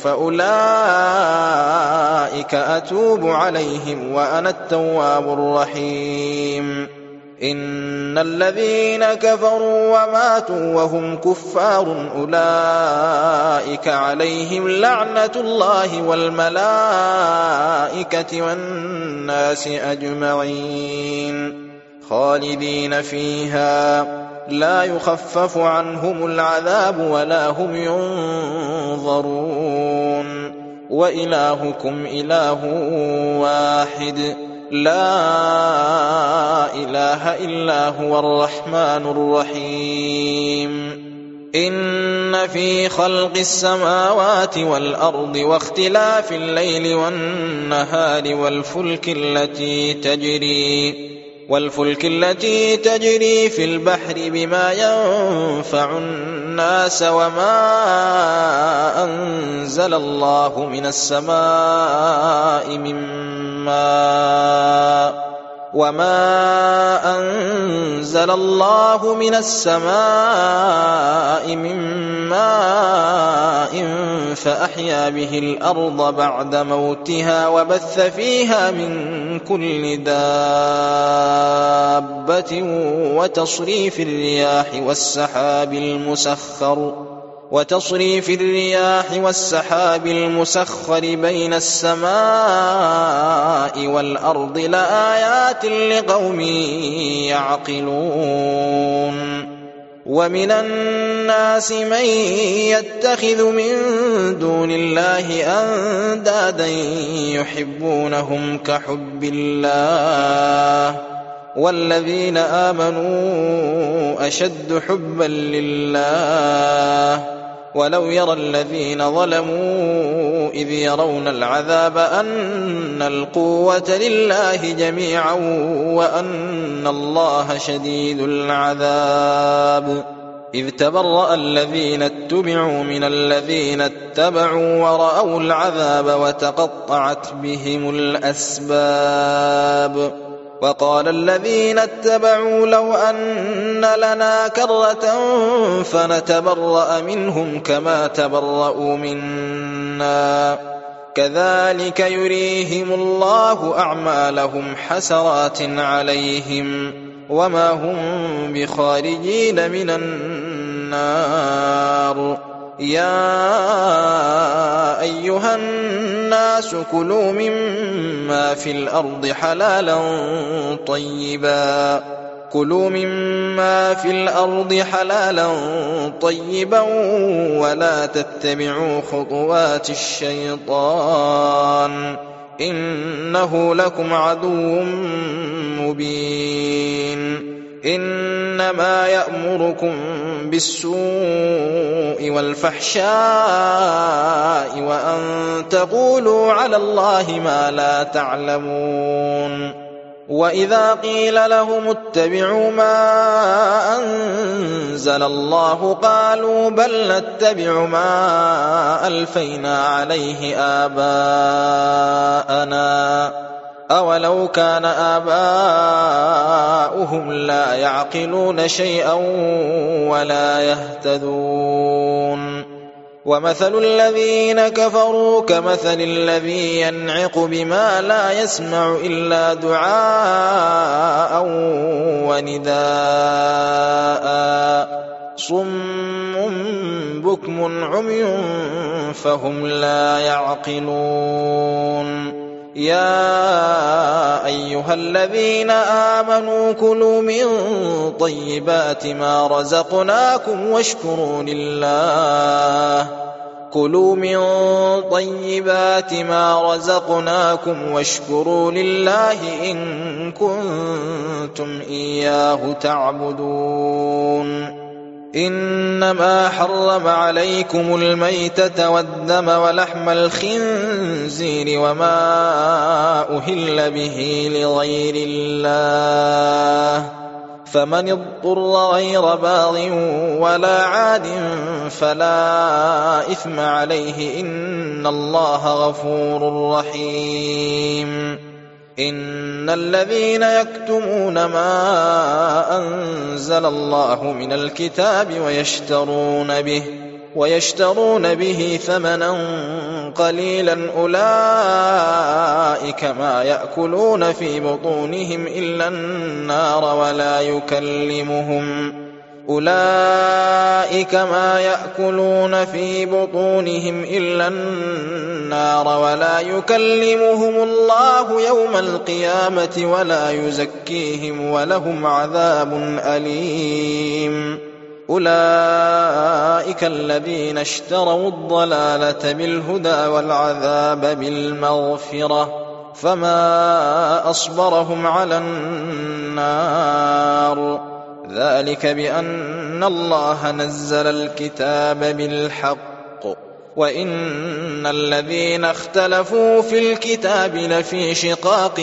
فأولئك أتوب عليهم وأنا التواب الرحيم إن الذين كفروا وماتوا وهم كفار أولئك عليهم لعنة الله والملائكة والناس أجمعين خالدين فيها لا يخفف عنهم العذاب ولا هم ينظرون وإلهكم إله واحد لا إله إلا هو الرحمن الرحيم إن في خلق السماوات والأرض واختلاف الليل والنهار والفلك التي تجري في البحر بما ينفع الناس وما أنزل الله من السماء من ماء فأحيا به الأرض بعد موتها وبث فيها من كل دابة وتصريف الرياح والسحاب المسخر بين السماء والأرض لآيات لقوم يعقلون ومن الناس من يتخذ من دون الله أندادا يحبونهم كحب الله والذين آمنوا أشد حبا لله ولو يرى الذين ظلموا إذ يرون العذاب أن القوة لله جميعا وأن الله شديد العذاب إذ تبرأ الذين اتبعوا من الذين اتبعوا ورأوا العذاب وتقطعت بهم الأسباب وقال الذين اتبعوا لو أن لنا كرة فنتبرأ منهم كما تبرأوا منا كذلك يريهم الله أعمالهم حسرات عليهم وما هم بخارجين من النار يا أيها الناس كلوا مما في الأرض حلالا طيبا ولا تتبعوا خطوات الشيطان إنه لكم عدو مبين إنما يأمركم بالسوء والفحشاء وأن تقولوا على الله ما لا تعلمون وإذا قيل لهم اتبعوا ما أنزل الله قالوا بل نتبع ما ألفينا عليه آباءنا أولو كان آباؤهم لا يعقلون شيئا ولا يهتدون ومثل الذين كفروا كمثل الذي ينعق بما لا يسمع إلا دعاء ونداء صم بكم عمي فهم لا يعقلون يا أيها الذين آمنوا كلوا من طيبات ما رزقناكم واشكروا لله إن كنتم إياه تعبدون إنما حرم عليكم الميتة والدم ولحم الخنزير وما أهل به لغير الله فمن اضطر غير باغ ولا عاد فلا إثم عليه إن الله غفور رحيم إن الذين يكتمون ما أنزل الله من الكتاب ويشترون به ثمنا قليلا أولئك ما يأكلون في بطونهم إلا النار ولا يكلمهم الله يوم القيامة ولا يزكيهم ولهم عذاب أليم أولئك الذين اشتروا الضلالة بالهدى والعذاب بالمغفرة فما أصبرهم على النار ذلك بأن الله نزل الكتاب بالحق وإن الذين اختلفوا في الكتاب لفي شقاق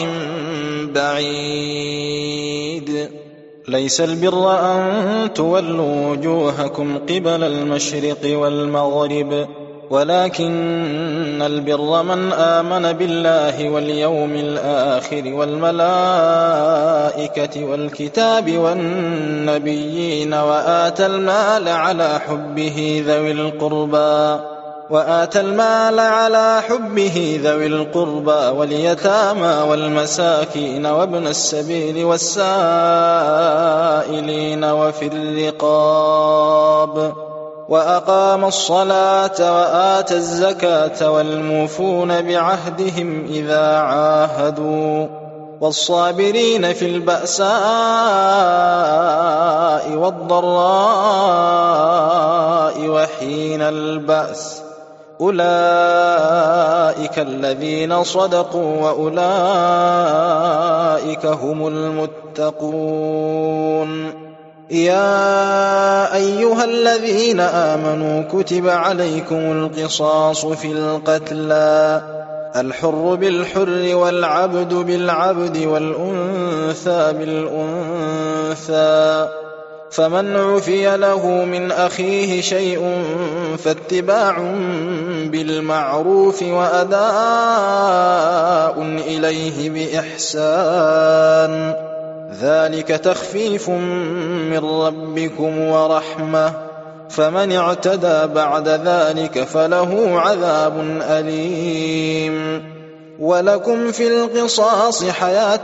بعيد ليس البر أن تولوا وجوهكم قبل المشرق والمغرب ولكن البر من آمن بالله واليوم الآخر والملائكة والكتاب والنبيين وآتى المال على حبه ذوي القربى واليتامى والمساكين وابن السبيل والسائلين وفي الرقاب وأقام الصلاة وآتى الزكاة والموفون بعهدهم إذا عاهدوا والصابرين في البأساء والضراء وحين البأس أولئك الذين صدقوا وأولئك هم المتقون يا أيها الذين آمنوا كتب عليكم القصاص في القتلى الحر بالحر والعبد بالعبد والأنثى بالأنثى فمن عفي له من أخيه شيء فاتباع بالمعروف وأداء إليه بإحسان ذلك تخفيف من ربكم ورحمة فمن اعتدى بعد ذلك فله عذاب أليم ولكم في القصاص حياة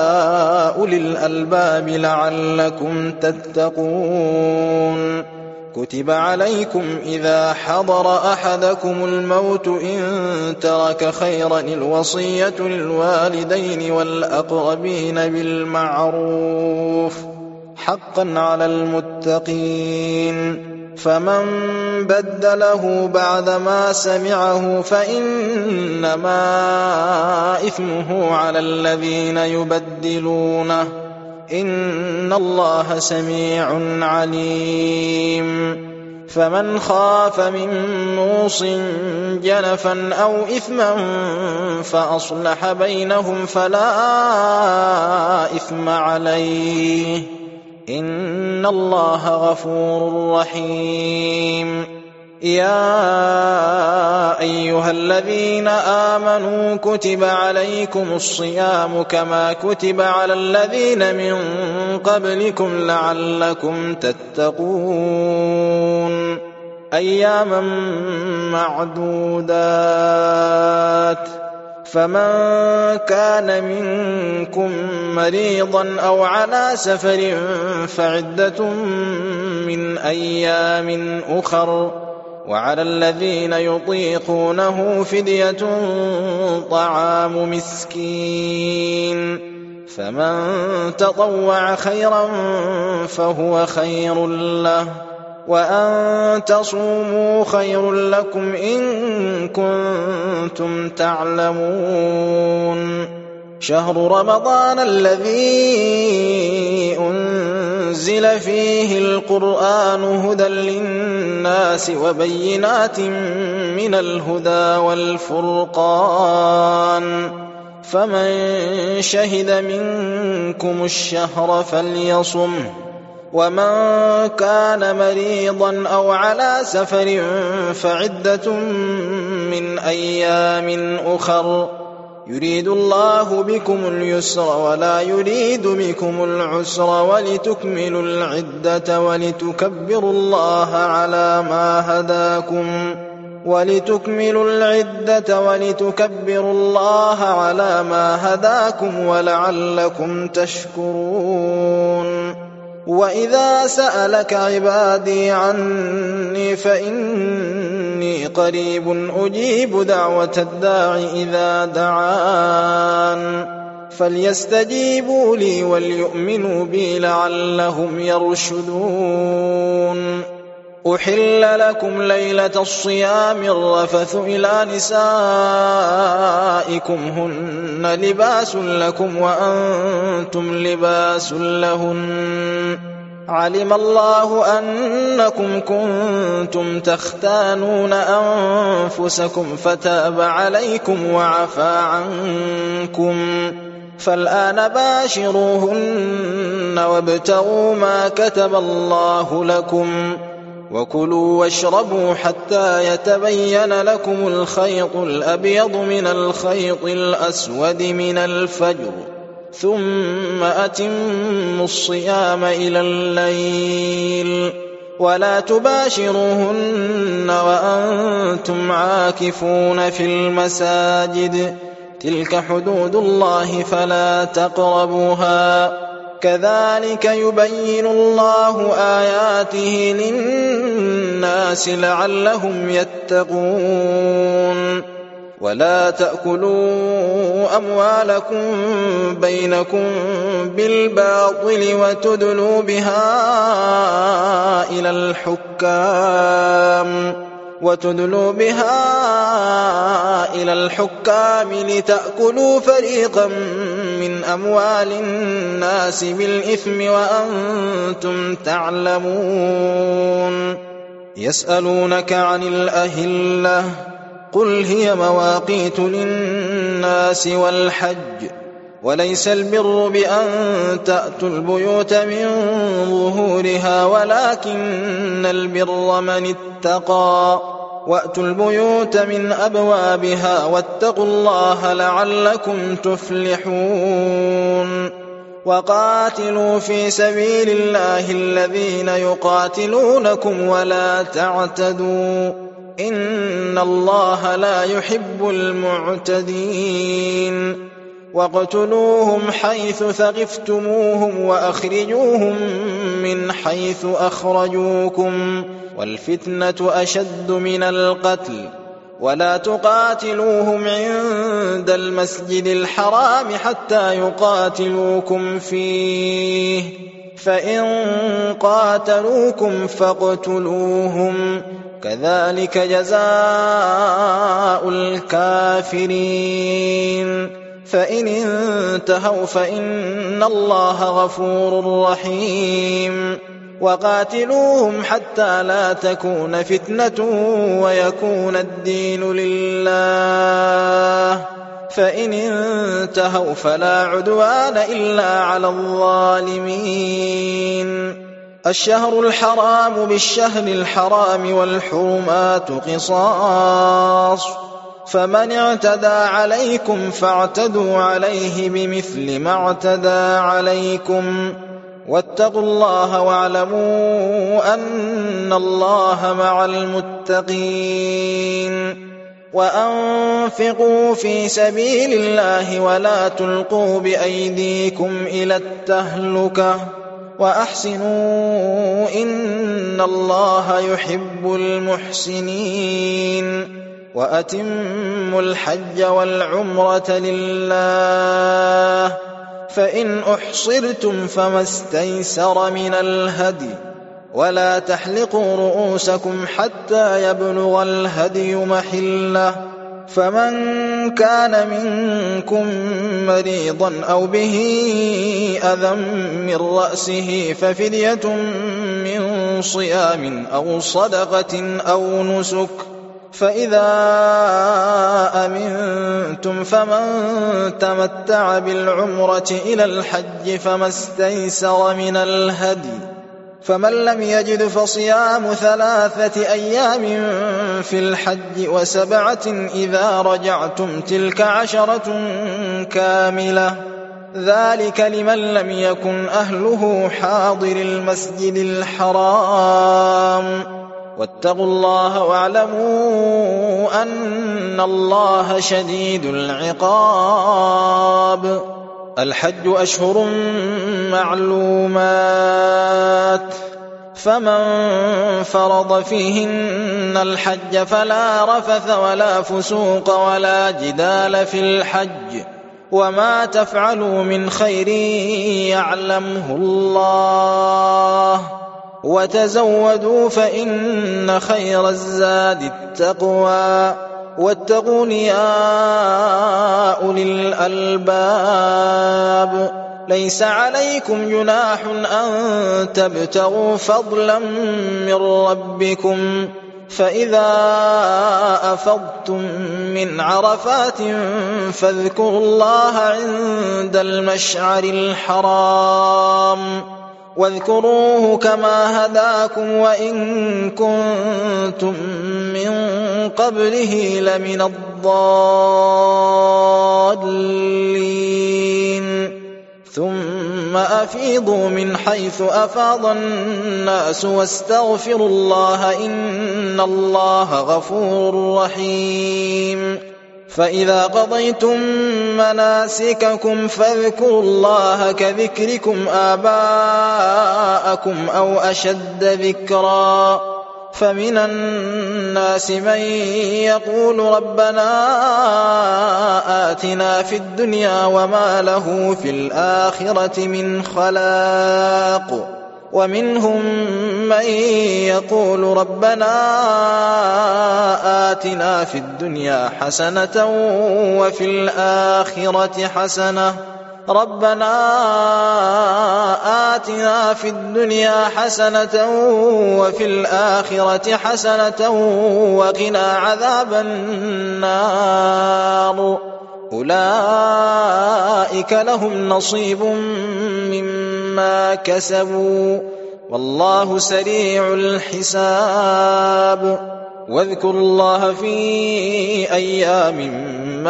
يا أولي الألباب لعلكم تتقون كتب عليكم إذا حضر أحدكم الموت إن ترك خيرا الوصية للوالدين والأقربين بالمعروف حقا على المتقين فمن بدله بعدما سمعه فإنما إثمه على الذين يبدلونه إن الله سميع عليم فمن خاف من موص جنفا أو إثما فأصلح بينهم فلا إثم عليه إن الله غفور رحيم يا أيها الذين آمنوا كتب عليكم الصيام كما كتب على الذين من قبلكم لعلكم تتقون أياما معدودات فمن كان منكم مريضا أو على سفر فعدة من أيام أخر وعلى الذين يطيقونه فدية طعام مسكين فمن تطوع خيرا فهو خير له وأن تصوموا خير لكم إن كنتم تعلمون شهر رمضان الذي أنزل فيه القرآن هدى للناس وبينات من الهدى والفرقان فمن شهد منكم الشهر فليصمه ومن كان مريضا أو على سفر فعدة من أيام أخر يريد الله بكم اليسر ولا يريد بكم العسر ولتكملوا العدة ولتكبروا الله على ما هداكم ولعلكم تشكرون وإذا سألك عبادي عني فإني قريب أجيب دعوة الداع إذا دعان فليستجيبوا لي وليؤمنوا بي لعلهم يرشدون أحل لكم ليلة الصيام الرفث إلى نسائكم هن لباس لكم وأنتم لباس لهن علم الله أنكم كنتم تختانون أنفسكم فتاب عليكم وعفى عنكم فالآن باشروهن وابتغوا ما كتب الله لكم وكلوا واشربوا حتى يتبين لكم الخيط الأبيض من الخيط الأسود من الفجر ثم أتموا الصيام إلى الليل ولا تباشروهن وأنتم عاكفون في المساجد تلك حدود الله فلا تقربوها كذلك يبين الله آياته للناس لعلهم يتقون ولا تأكلوا أموالكم بينكم بالباطل وتدلوا بها إلى الحكام لتأكلوا فريقا من أموال الناس بالإثم وأنتم تعلمون يسألونك عن الأهلة قل هي مواقيت للناس والحج وليس البر بأن تأتوا البيوت من ظهورها ولكن البر من اتقى وأتوا البيوت من أبوابها واتقوا الله لعلكم تفلحون وقاتلوا في سبيل الله الذين يقاتلونكم ولا تعتدوا إن الله لا يحب المعتدين واقتلوهم حيث ثقفتموهم وأخرجوهم من حيث أخرجوكم والفتنة أشد من القتل ولا تقاتلوهم عند المسجد الحرام حتى يقاتلوكم فيه فإن قاتلوكم فاقتلوهم كذلك جزاء الكافرين فإن انتهوا فإن الله غفور رحيم وقاتلوهم حتى لا تكون فتنة ويكون الدين لله فإن انتهوا فلا عدوان إلا على الظالمين الشهر الحرام بالشهر الحرام والحرمات قصاص فمن اعتدى عليكم فاعتدوا عليه بمثل ما اعتدى عليكم واتقوا الله واعلموا أن الله مع المتقين وأنفقوا في سبيل الله ولا تلقوا بأيديكم إلى التهلكة وأحسنوا إن الله يحب المحسنين وأتموا الحج والعمرة لله فإن أحصرتم فما استيسر من الهدي ولا تحلقوا رؤوسكم حتى يبلغ الهدي محله فمن كان منكم مريضا أو به أذى من رأسه ففدية من صيام أو صدقة أو نسك فإذا أمنتم فمن تمتع بالعمرة إلى الحج فما استيسر من الهدي فمن لم يجد فصيام 3 أيام في الحج و7 إذا رجعتم تلك 10 كاملة ذلك لمن لم يكن أهله حاضر المسجد الحرام واتقوا الله واعلموا أن الله شديد العقاب الحج أشهر معلومات فمن فرض فيهن الحج فلا رفث ولا فسوق ولا جدال في الحج وما تفعلوا من خير يعلمه الله وتزودوا فإن خير الزاد التقوى واتقون يا أولي الألباب ليس عليكم جناح أن تبتغوا فضلا من ربكم فإذا أفضتم من عرفات فاذكروا الله عند المشعر الحرام واذكروه كما هداكم وإن كنتم من قبله لمن الضالين ثم أفيضوا من حيث أفاض الناس واستغفروا الله إن الله غفور رحيم فإذا قضيتم مناسككم فاذكروا الله كذكركم آباءكم أو أشد ذكرا فمن الناس من يقول ربنا آتنا في الدنيا وما له في الآخرة من خلاق ومنهم من يقول ربنا آتنا في الدنيا حسنة وفي الآخرة حسنة ربنا آتنا في الدنيا حسنة وفي الآخرة حسنة وقنا عذاب النار أولئك لهم نصيب مما كسبوا والله سريع الحساب واذكروا الله في أيام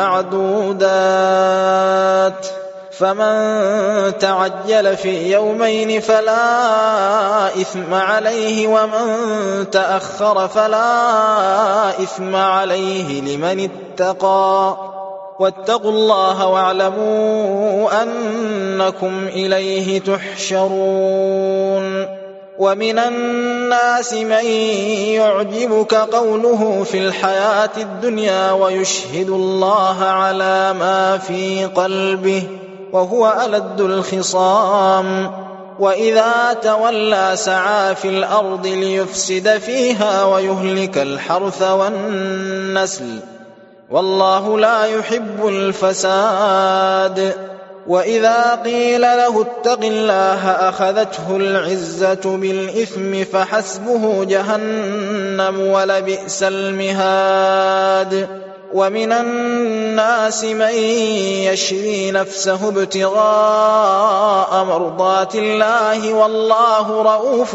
معدودات فمن تعجل في يومين فلا إثم عليه ومن تأخر فلا إثم عليه لمن اتقى واتقوا الله واعلموا أنكم إليه تحشرون ومن الناس من يعجبك قوله في الحياة الدنيا ويشهد الله على ما في قلبه وهو ألد الخصام وإذا تولى سعى في الأرض ليفسد فيها ويهلك الحرث والنسل والله لا يحب الفساد وإذا قيل له اتق الله أخذته العزة بالإثم فحسبه جهنم ولبئس المهاد ومن الناس من يشري نفسه ابتغاء مرضات الله والله رؤوف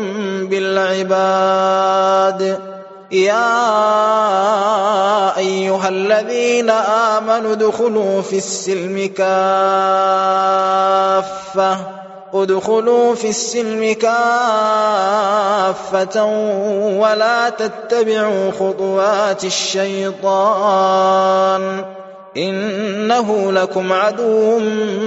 بالعباد يا أيها الذين آمنوا ادخلوا في السلم كافة ولا تتبعوا خطوات الشيطان إنه لكم عدو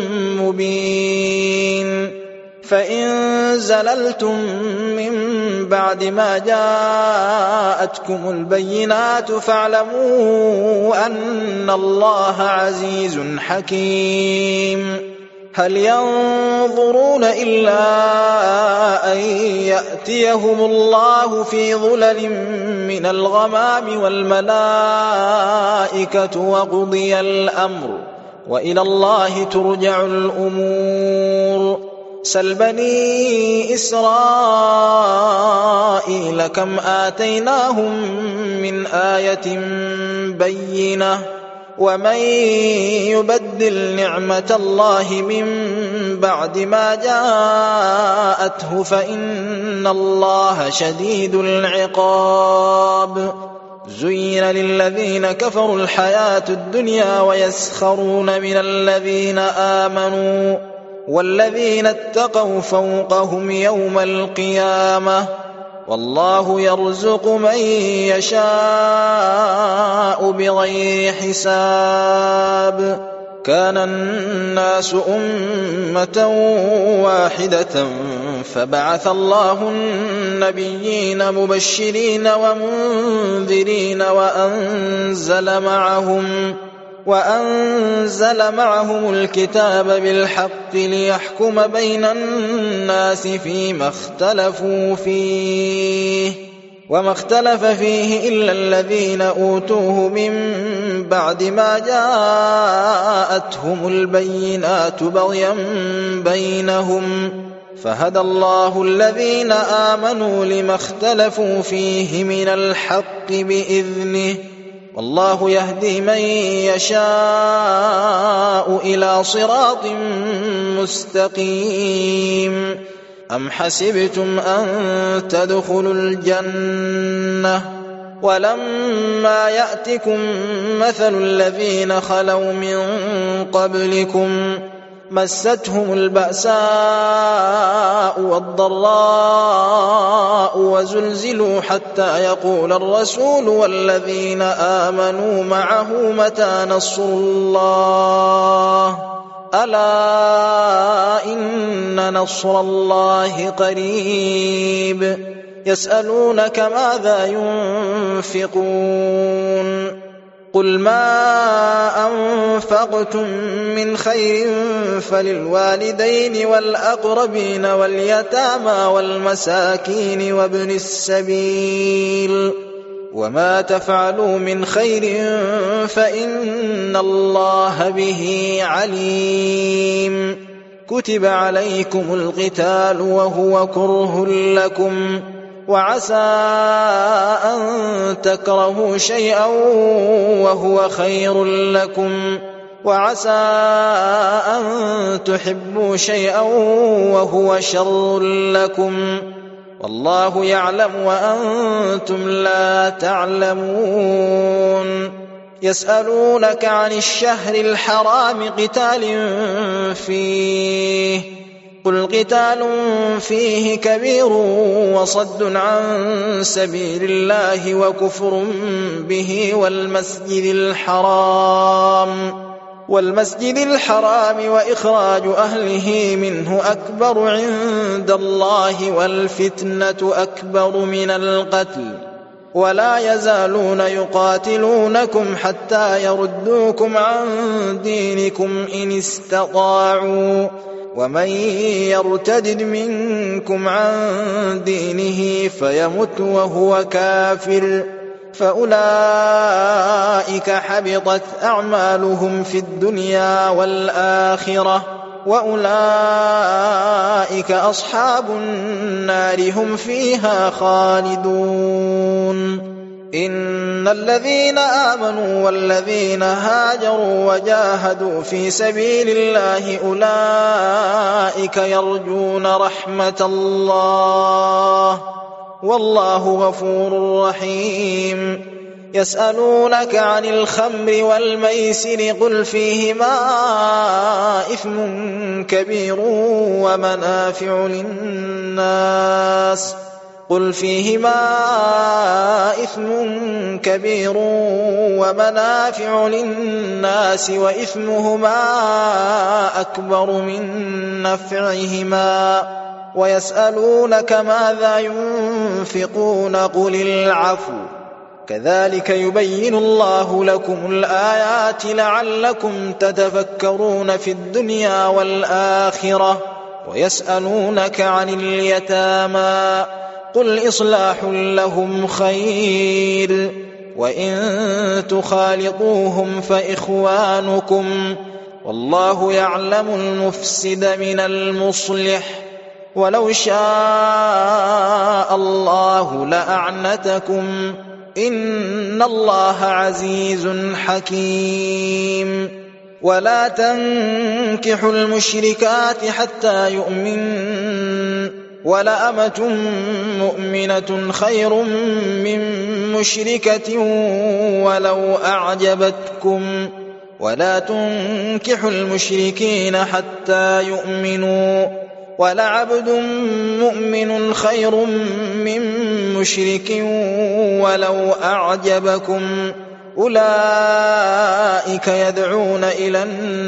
مبين فإن زللتم من بعد ما جاءتكم البينات فاعلموا أن الله عزيز حكيم هل ينظرون إلا أن يأتيهم الله في ظلل من الغمام والملائكة وقضي الأمر وإلى الله ترجع الأمور سل بني إسرائيل كم آتيناهم من آية بينة ومن يبدل نعمة الله من بعد ما جاءته فإن الله شديد العقاب زين للذين كفروا الحياة الدنيا ويسخرون من الذين آمنوا والذين اتقوا فوقهم يوم القيامة والله يرزق من يشاء بغير حساب كان الناس أمة واحدة فبعث الله النبيين مبشرين ومنذرين وأنزل معهم الكتاب بالحق ليحكم بين الناس فيما اختلفوا فيه وما اختلف فيه إلا الذين أوتوه من بعد ما جاءتهم البينات بغيا بينهم فهدى الله الذين آمنوا لما اختلفوا فيه من الحق بإذنه والله يهدي من يشاء إلى صراط مستقيم أم حسبتم أن تدخلوا الجنة ولما يأتكم مثل الذين خلوا من قبلكم مستهم البأساء والضراء وزلزلوا حتى يقول الرسول والذين آمنوا معه متى نصر الله ألا إن نصر الله قريب يسألونك ماذا ينفقون قل ما أنفقتم من خير فللوالدين والأقربين واليتامى والمساكين وابن السبيل وما تفعلوا من خير فإن الله به عليم كتب عليكم القتال وهو كره لكم وعسى أن تكرهوا شيئا وهو خير لكم وعسى أن تحبوا شيئا وهو شر لكم والله يعلم وأنتم لا تعلمون يسألونك عن الشهر الحرام قتال فيه قل قتال فيه كبير وصد عن سبيل الله وكفر به والمسجد الحرام والمسجد الحرام وإخراج أهله منه أكبر عند الله والفتنة أكبر من القتل ولا يزالون يقاتلونكم حتى يردوكم عن دينكم إن استطاعوا ومن يرتد منكم عن دينه فيمت وهو كافر فأولئك حبطت أعمالهم في الدنيا والآخرة وأولئك أصحاب النار هم فيها خالدون إن الذين آمنوا والذين هاجروا وجاهدوا في سبيل الله أولئك يرجون رحمة الله والله غفور رحيم يسألونك عن الخمر والميسر قل فيهما إثم كبير ومنافع للناس وإثمهما أكبر من نفعهما ويسألونك ماذا ينفقون قل العفو كذلك يبين الله لكم الآيات لعلكم تتفكرون في الدنيا والآخرة ويسألونك عن اليتامى قل إصلاح لهم خير وإن تخالطوهم فإخوانكم والله يعلم المفسد من المصلح ولو شاء الله لأعنتكم إن الله عزيز حكيم ولا تنكحوا المشركات حتى يؤمنن ولأمة مؤمنة خير من مشركة ولو أعجبتكم ولا تنكحوا المشركين حتى يؤمنوا ولعبد مؤمن خير من مشرك ولو أعجبكم أولئك يدعون إلى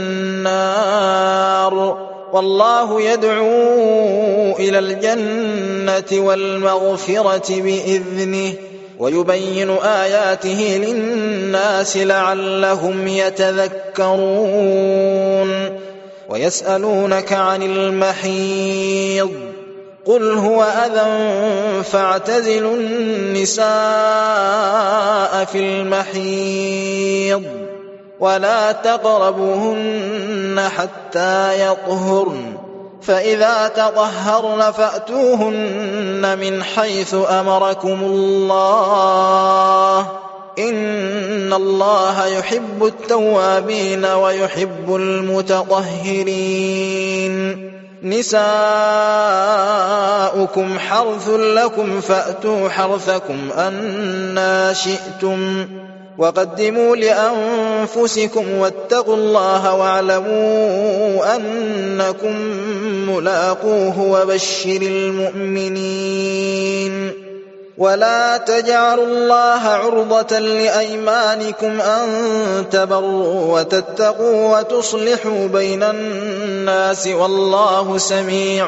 النار والله يدعو إلى الجنة والمغفرة بإذنه ويبين آياته للناس لعلهم يتذكرون ويسألونك عن المحيض قل هو أذى فاعتزلوا النساء في المحيض ولا تقربوهن حتى يطهرن فإذا تطهرن فأتوهن من حيث أمركم الله إن الله يحب التوابين ويحب المتطهرين نساؤكم حرث لكم فأتوا حرثكم أنى شئتم وقدموا لأنفسكم واتقوا الله واعلموا أنكم ملاقوه وبشر المؤمنين ولا تجعلوا الله عرضة لأيمانكم أن تبروا وتتقوا وتصلحوا بين الناس والله سميع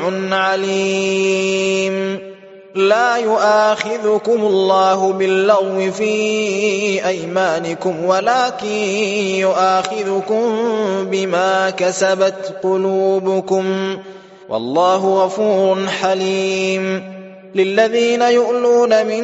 عليم لا يؤاخذكم الله باللغو في أيمانكم ولكن يؤاخذكم بما كسبت قلوبكم والله غفور حليم للذين يؤلون من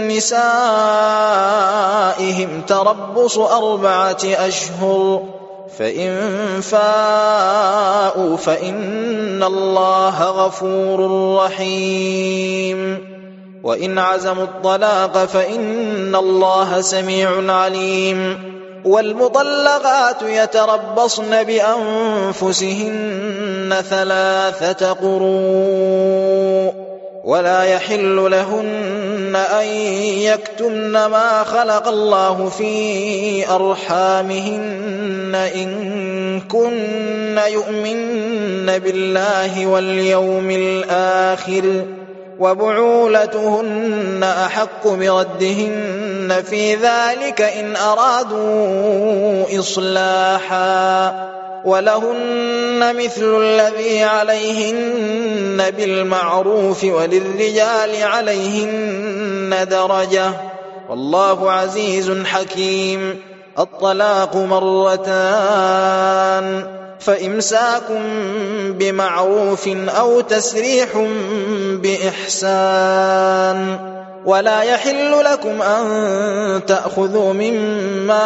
نسائهم تربص 4 أشهر فإن فاءوا فإن الله غفور رحيم وإن عزموا الطلاق فإن الله سميع عليم والمطلقات يتربصن بأنفسهن 3 قروء ولا يحل لهن أن يكتمن ما خلق الله في أرحامهن إن كن يؤمن بالله واليوم الآخر وبعولتهن أحق بردهن في ذلك إن أرادوا إصلاحا ولهن مثل الذي عليهن بالمعروف وللرجال عليهن درجة والله عزيز حكيم. الطلاق مرتان فإمساك بمعروف أو تسريح بإحسان ولا يحل لكم أن تأخذوا مما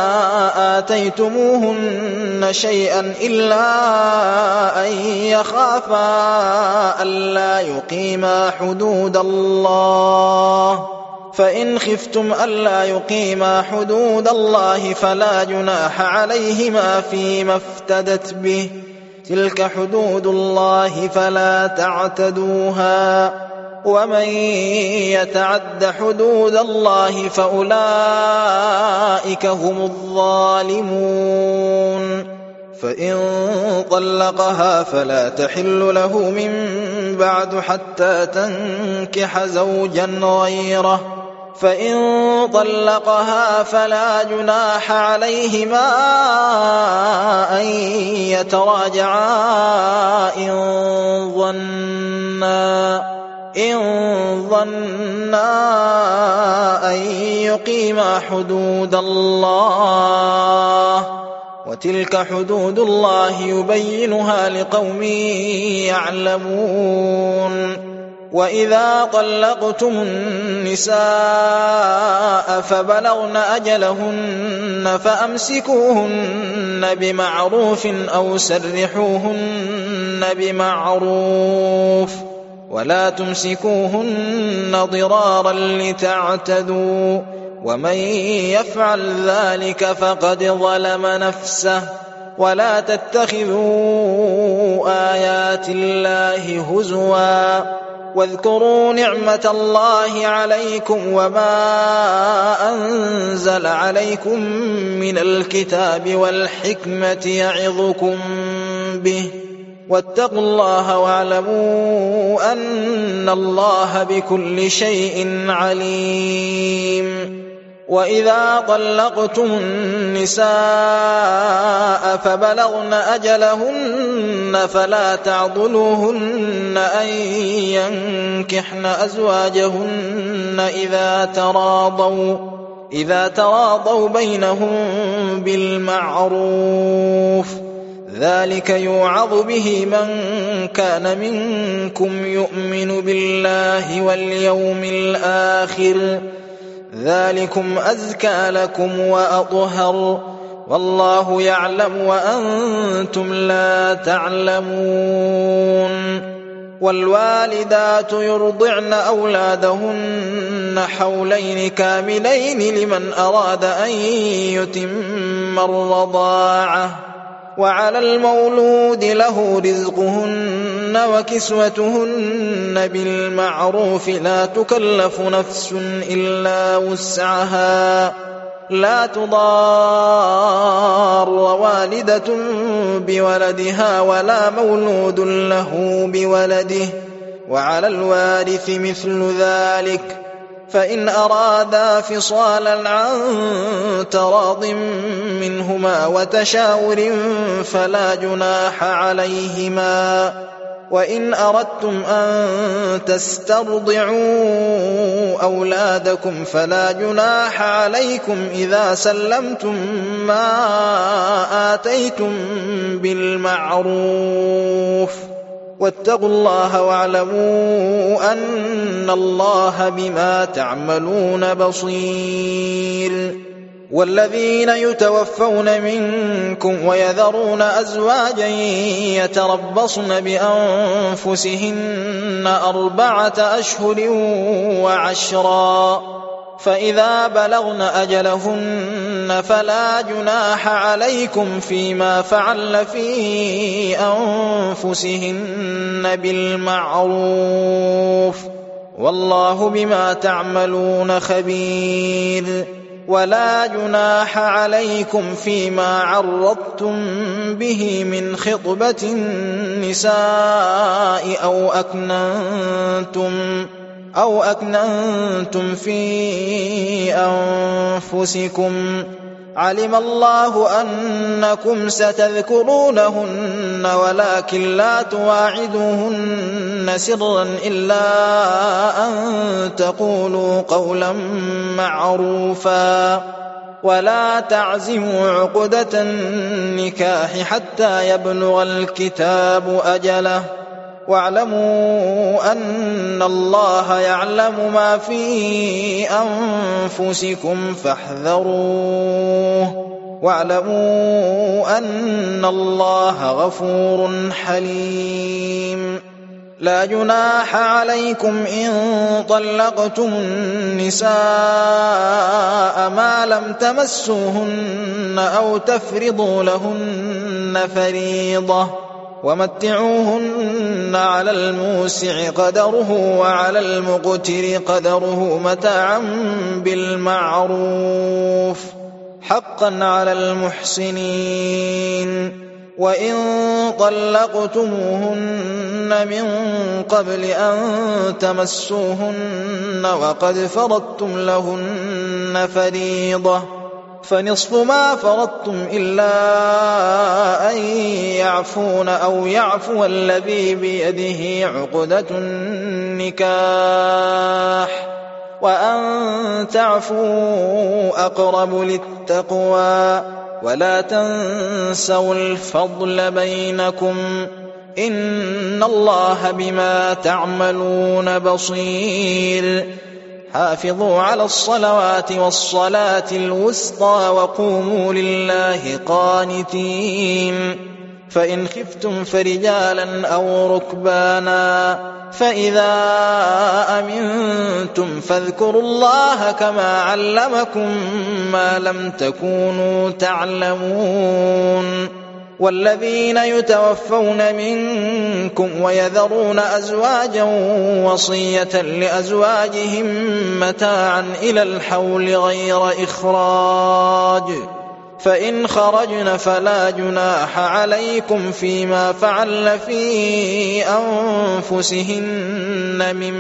آتيتموهن شيئا إلا أن يخافا ألا يقيما حدود الله فإن خفتم ألا يقيما حدود الله فلا جناح عليهما فيما افتدت به تلك حدود الله فلا تعتدوها ومن يتعد حدود الله فأولئك هم الظالمون. فإن طلقها فلا تحل له من بعد حتى تنكح زوجا غيره فإن طلقها فلا جناح عليهما أن يتراجعا إن ظنا أن يقيما حدود الله وتلك حدود الله يبينها لقوم يعلمون. وإذا طلقتم النساء فبلغن أجلهن فأمسكوهن بمعروف أو سرحوهن بمعروف ولا تمسكوهن ضرارا لتعتدوا ومن يفعل ذلك فقد ظلم نفسه. ولا تتخذوا آيات الله هزوا واذكروا نعمة الله عليكم وما أنزل عليكم من الكتاب والحكمة يعظكم به واتقوا الله واعلموا أن الله بكل شيء عليم. وإذا طلقتم النساء فبلغن أجلهن فلا تعضلوهن أن ينكحن أزواجهن إذا تراضوا بينهم بالمعروف ذلك يوعظ به من كان منكم يؤمن بالله واليوم الآخر ذلكم أزكى لكم وأطهر والله يعلم وأنتم لا تعلمون. والوالدات يرضعن أولادهن حولين كاملين لمن أراد أن يتم الرضاعة وعلى المولود له رزقهن وكسوتهن بالمعروف لا تكلف نفس إلا وسعها لا تضار والدة بولدها ولا مولود له بولده وعلى الوارث مثل ذلك فإن أرادا فصالا عن تراض منهما وتشاور فلا جناح عليهما. وإن أردتم أن تسترضعوا أولادكم فلا جناح عليكم إذا سلمتم ما آتيتم بالمعروف واتقوا الله واعلموا أن الله بما تعملون بصير. والذين يتوفون منكم ويذرون أزواجا يتربصن بأنفسهن 4 أشهر و10 فإذا بلغن أجلهن فلا جناح عليكم فيما فعلن في أنفسهن بالمعروف والله بما تعملون خبير. ولا جناح عليكم فيما عرضتم به من خطبة النساء أو أكننتم في أنفسكم. علم الله أنكم ستذكرونهن ولكن لا تواعدوهن سرا إلا أن تقولوا قولا معروفا ولا تعزموا عقدة النكاح حتى يبلغ الكتاب أجله واعلموا أن الله يعلم ما في أنفسكم فاحذروه واعلموا أن الله غفور حليم. لا جناح عليكم إن طلقتم النساء ما لم تمسوهن أو تفرضوا لهن فريضة ومتعوهن على الموسع قدره وعلى المقتر قدره متاعا بالمعروف حقا على المحسنين. وإن طلقتموهن من قبل أن تمسوهن وقد فرضتم لهن فريضة فنصف ما فرضتم إلا أن يعفون أو يعفو الذي بيده عقدة النكاح وأن تعفوا أقرب للتقوى ولا تنسوا الفضل بينكم إن الله بما تعملون بصير. حافظوا على الصلوات والصلاة الوسطى وقوموا لله قانتين. فإن خفتم فرجالا أو ركبانا فإذا أمنتم فاذكروا الله كما علمكم ما لم تكونوا تعلمون. والذين يتوفون منكم ويذرون أزواجا وصية لأزواجهم متاعا إلى الحول غير إخراج فإن خرجن فلا جناح عليكم فيما فعلن في أنفسهن من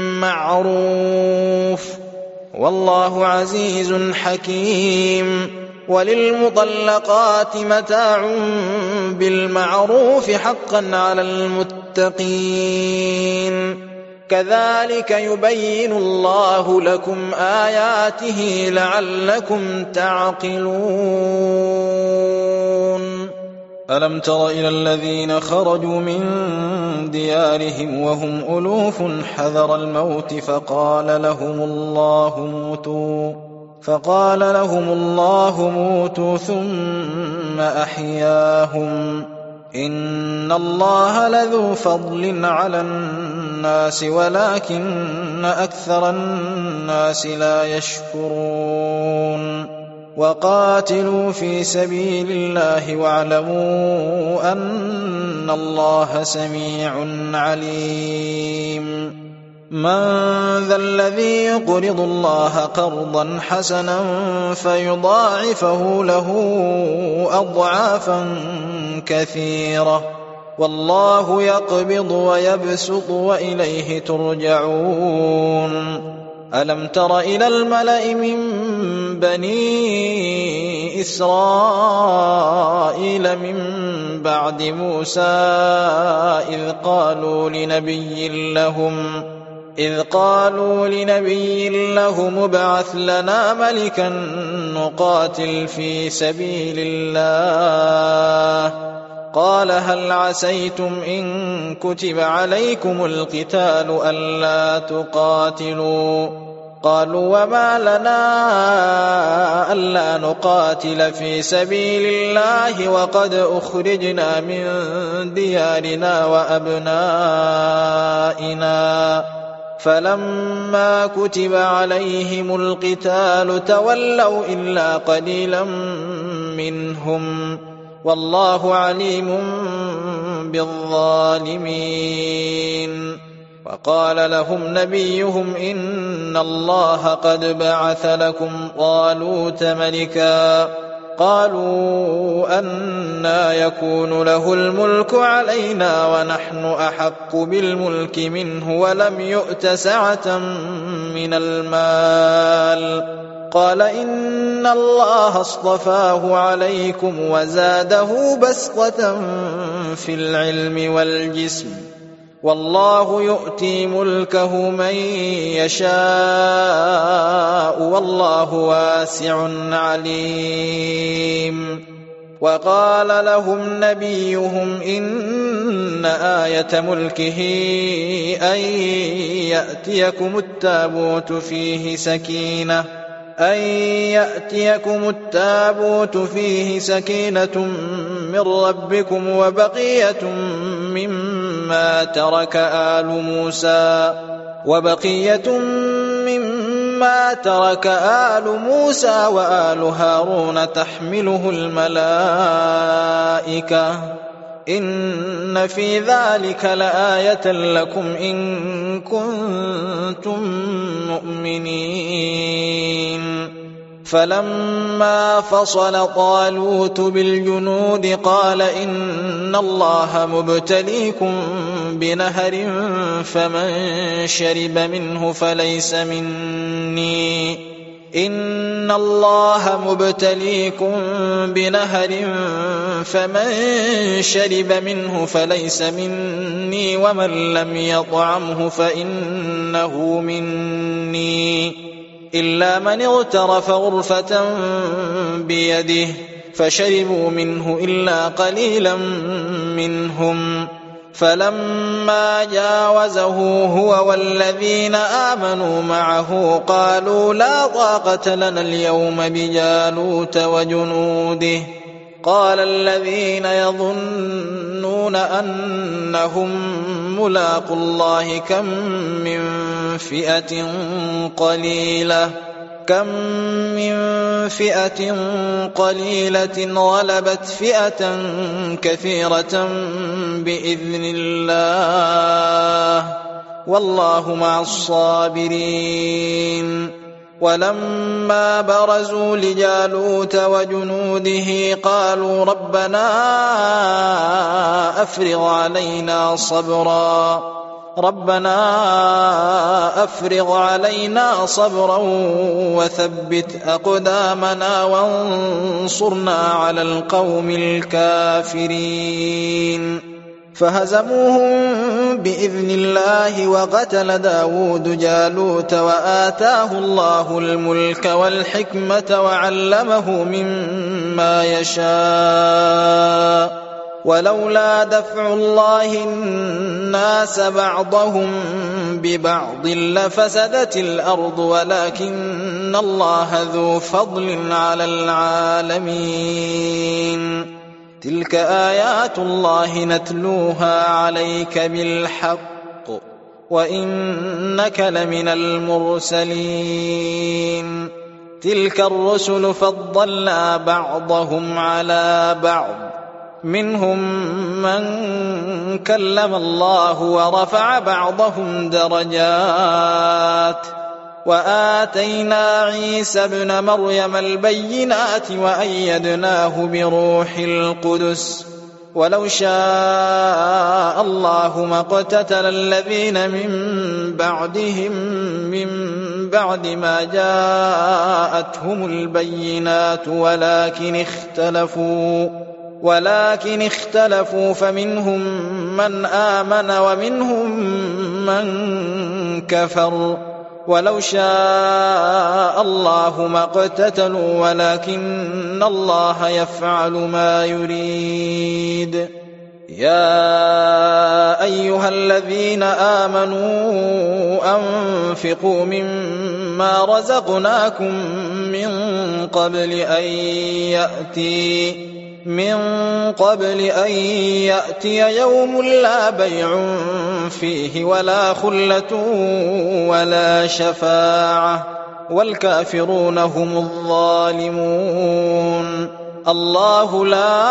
معروف والله عزيز حكيم. وللمطلقات متاع بالمعروف حقا على المتقين. كذلك يبين الله لكم آياته لعلكم تعقلون. ألم تر إلى الذين خرجوا من ديارهم وهم ألوف حذر الموت فقال لهم الله موتوا ثم أحياهم إن الله لذو فضل على الناس ولكن أكثر الناس لا يشكرون. وقاتلوا في سبيل الله واعلموا أن الله سميع عليم. من ذا الذي يقرض الله قرضا حسنا فيضاعفه له أضعافا كثيرة والله يقبض ويبسط وإليه ترجعون. ألم تر إلى الملأ من بني إسرائيل من بعد موسى إذ قالوا لنبي لهم ابعث لنا ملكا نقاتل في سبيل الله قال هل عسيتم إن كتب عليكم القتال ألا تقاتلوا قالوا وما لنا ألا نقاتل في سبيل الله وقد أخرجنا من ديارنا وأبنائنا فلما كتب عليهم القتال تولوا إلا قليلا منهم والله عليم بالظالمين. وقال لهم نبيهم إن إن الله قد بعث لكم طالوت ملكا قالوا أنى يكون له الملك علينا ونحن أحق بالملك منه ولم يؤت سعة من المال قال إن الله اصطفاه عليكم وزاده بسطة في العلم والجسم والله يؤتي ملكه من يشاء والله واسع عليم وقال لهم نبيهم إن آية ملكه أن يأتيكم التابوت فيه سكينة من ربكم وبقية مما ترك آل موسى وآل هارون تحمله الملائكة إن في ذلك لآية لكم إن كنتم مؤمنين فلما فصل طالوت بالجنود قال إن الله مبتليكم بنهر فمن شرب منه فليس مني ومن لم يطعمه فإنه مني إلا من اغترف غرفة بيده فشربوا منه إلا قليلا منهم فلما جاوزه هو والذين آمنوا معه قالوا لا طاقة لنا اليوم بجالوت وجنوده قال الذين يظنون أنهم ملاقو الله كم من فئة قليلة غلبت فئة كثيرة بإذن الله والله مع الصابرين ولما برزوا لجالوت وجنوده قالوا ربنا أفرغ علينا صبرا وثبت أقدامنا وانصرنا على القوم الكافرين فهزموهم بإذن الله وقتل داود جالوت وآتاه الله الملك والحكمة وعلمه مما يشاء ولولا دفع الله الناس بعضهم ببعض لفسدت الأرض ولكن الله ذو فضل على العالمين تلك آيات الله نتلوها عليك بالحق وإنك لمن المرسلين تلك الرسل فضلنا بعضهم على بعض منهم من كلم الله ورفع بعضهم درجات وآتينا عيسى ابن مريم البينات وأيدناه بروح القدس ولو شاء الله ما اقتتل الذين من بعدهم من بعد ما جاءتهم البينات ولكن اختلفوا فمنهم من آمن ومنهم من كفر ولو شاء الله ما اقتتلوا ولكن الله يفعل ما يريد يا أيها الذين آمنوا أنفقوا مما رزقناكم من قبل أن يأتي يوم لا بيع فيه ولا خلة ولا شفاعة والكافرون هم الظالمون الله لا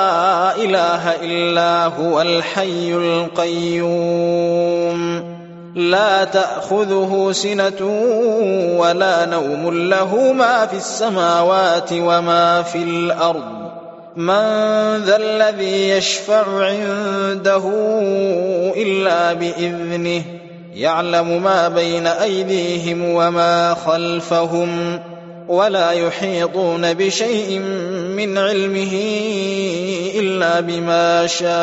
إله إلا هو الحي القيوم لا تأخذه سنة ولا نوم له ما في السماوات وما في الأرض من ذا الذي يشفع عنده إلا بإذنه يعلم ما بين أيديهم وما خلفهم ولا يحيطون بشيء من علمه إلا بما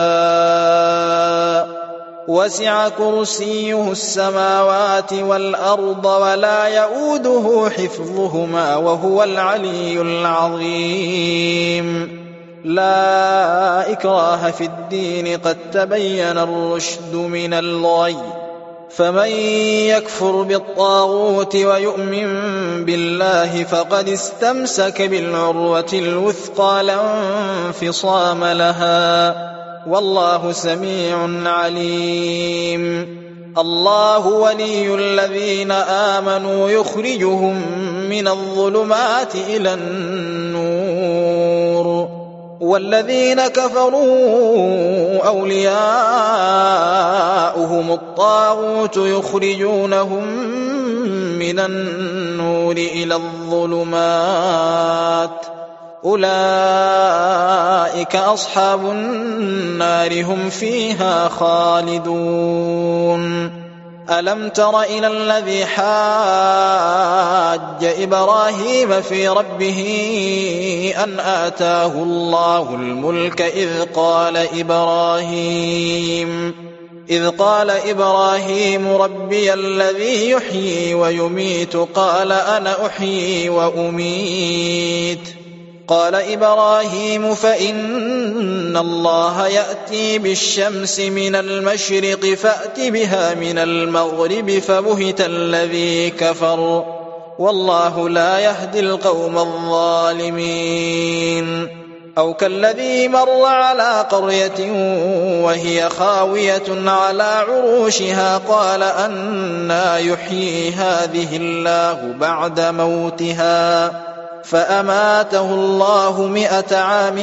شاء وسع كرسيه السماوات والأرض ولا يؤوده حفظهما وهو العلي العظيم لا إكراه في الدين قد تبين الرشد من الغي فمن يكفر بالطاغوت ويؤمن بالله فقد استمسك بالعروة الوثقى لا انفصام لها والله سميع عليم الله ولي الذين آمنوا يخرجهم من الظلمات إلى النور والذين كفروا أولياؤهم الطاغوت يخرجونهم من النور إلى الظلمات أولئك أصحاب النار هم فيها خالدون ألم تر إلى الذي حاج إبراهيم في ربه أن آتاه الله الملك إذ قال إبراهيم ربي الذي يحيي ويميت قال أنا أحيي وأميت قال إبراهيم فإن الله يأتي بالشمس من المشرق فأت بها من المغرب فبهت الذي كفر والله لا يهدي القوم الظالمين أو كالذي مر على قرية وهي خاوية على عروشها قال أنى يحيي هذه الله بعد موتها فأماته الله 100 عام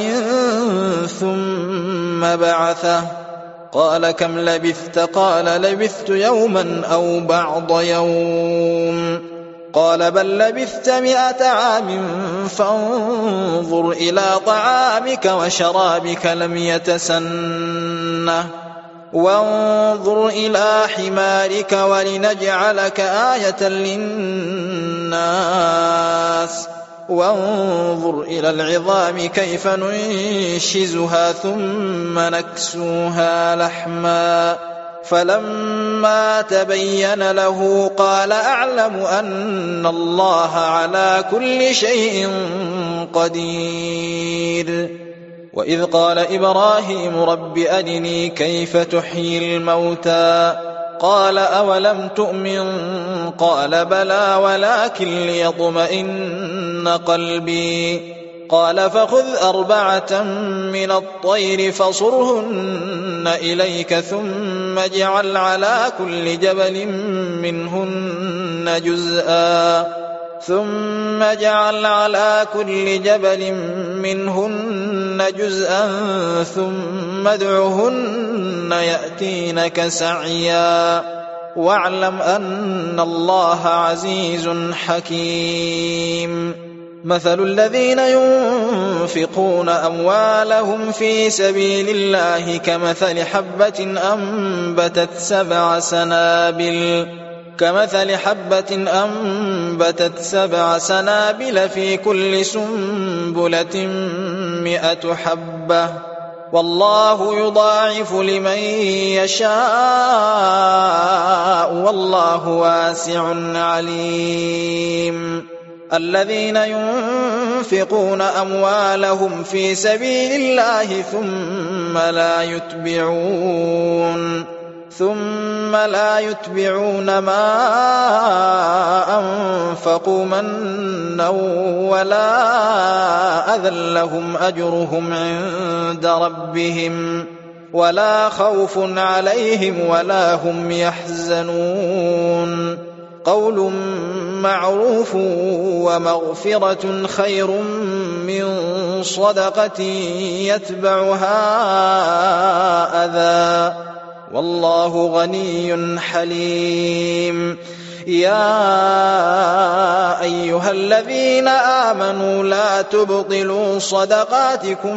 ثم بعثه قال كم لبثت قال لبثت يوما أو بعض يوم قال بل لبثت 100 عام فانظر إلى طعامك وشرابك لم يتسنه وانظر إلى حمارك ولنجعلك آية للناس وانظر إلى العظام كيف ننشزها ثم نكسوها لحما فلما تبين له قال أعلم أن الله على كل شيء قدير وإذ قال إبراهيم رب أرني كيف تحيي الموتى قال أولم تؤمن قال بلى ولكن ليطمئن قلبي قال فخذ 4 من الطير فصرهن إليك ثم اجعل على كل جبل منهن جزءا ثم ادعهن يأتينك سعيا واعلم أن الله عزيز حكيم مثل الذين ينفقون أموالهم في سبيل الله كمثل حبة أنبتت 7 سنابل في كل سنبلة 100 حبة والله يضاعف لمن يشاء والله واسع عليم الذين ينفقون أموالهم في سبيل الله ثم لا يتبعون ما أنفقوا منا ولا أذى لهم أجرهم عند ربهم ولا خوف عليهم ولا هم يحزنون قول معروف ومغفرة خير من صدقة يتبعها أذى والله غني حليم. يا أيها الذين آمنوا لا تبطلوا صدقاتكم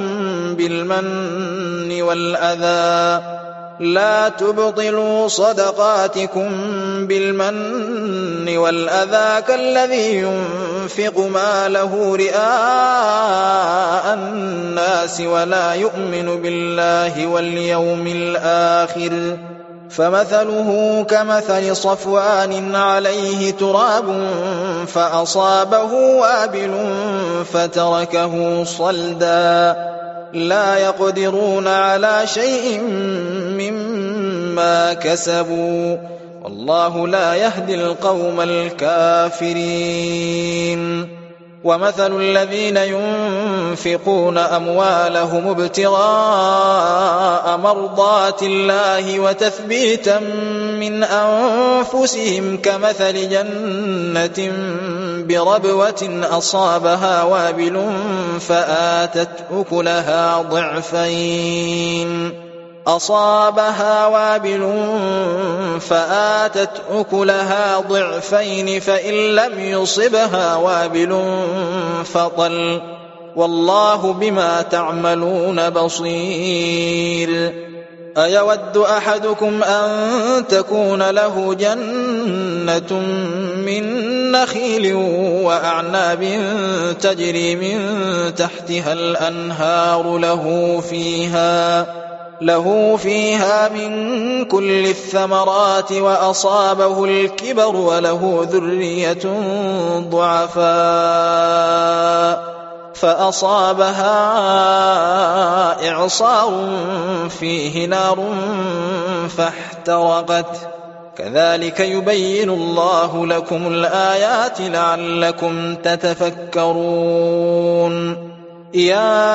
بالمن والأذى كالذي ينفق ماله رئاء الناس ولا يؤمن بالله واليوم الآخر، فمثله كمثل صفوان عليه تراب فأصابه وابل فتركه صلدا، لا يقدرون على شيء مما كسبوا، والله لا يهدي القوم الكافرين. ومثل الذين ينفقون أموالهم ابتغاء مرضات الله وتثبيتا من أنفسهم كمثل جنة بربوة أصابها وابل فآتت أكلها ضعفين فإن لم يصبها وابل فطل، والله بما تعملون بصير. أيود أحدكم أن تكون له جنة من نخيل وأعناب تجري من تحتها الأنهار له فيها من كل الثمرات وأصابه الكبر وله ذرية ضعفاء فأصابها إعصار فيه نار فاحترقت، كذلك يبين الله لكم الآيات لعلكم تتفكرون. يا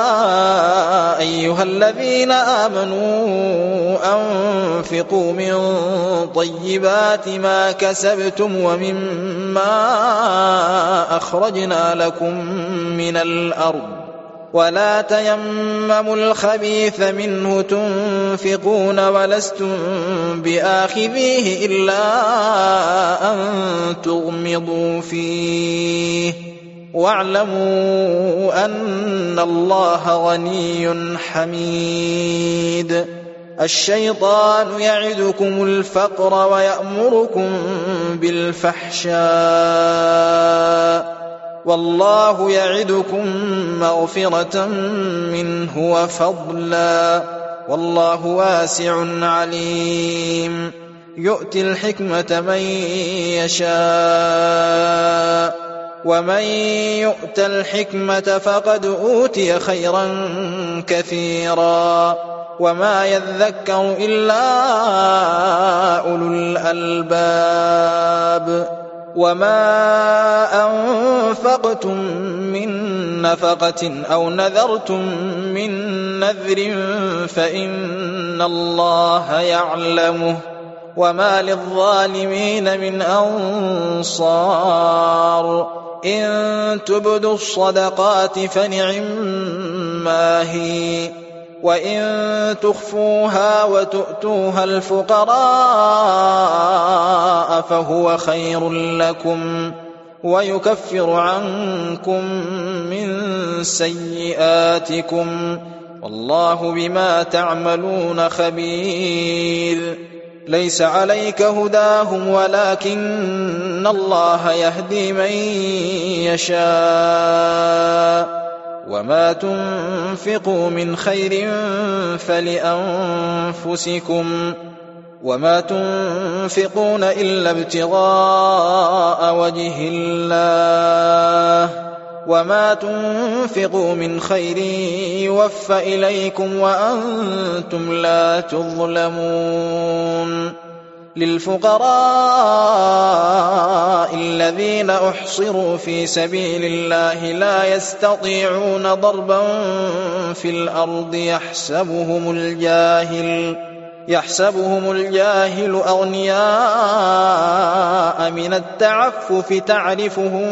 أيها الذين آمنوا أنفقوا من طيبات ما كسبتم ومما أخرجنا لكم من الأرض، ولا تيمموا الخبيث منه تنفقون ولستم بآخذيه إلا أن تغمضوا فيه، واعلموا أن الله غني حميد. الشيطان يعدكم الفقر ويأمركم بالفحشاء، والله يعدكم مغفرة منه وفضلا، والله واسع عليم. يؤتي الحكمة من يشاء، ومن يؤت الحكمة فقد أوتي خيرا كثيرا، وما يذكر إلا أولو الألباب. وما أنفقتم من نفقة أو نذرتم من نذر فإن الله يعلمه، وما للظالمين من أنصار. إن تبدوا الصدقات فنعما هي، وإن تخفوها وتؤتوها الفقراء فهو خير لكم، ويكفر عنكم من سيئاتكم، والله بما تعملون خبير. ليس عليك هداهم ولكن الله يهدي من يشاء، وما تنفقوا من خير فلأنفسكم، وما تنفقون إلا ابتغاء وجه الله، وما تنفقوا من خير يوفى إليكم وأنتم لا تظلمون. للفقراء الذين أحصروا في سبيل الله لا يستطيعون ضربا في الأرض يحسبهم الجاهل أغنياء من التعفف تعرفهم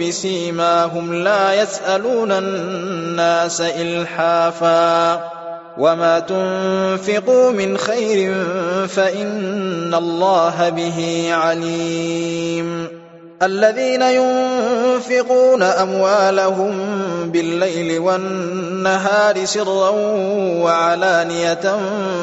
بسيماهم لا يسألون الناس إلحافا، وما تنفقوا من خير فإن الله به عليم الذين ينفقون أموالهم بالليل والنهار سرا وعلانية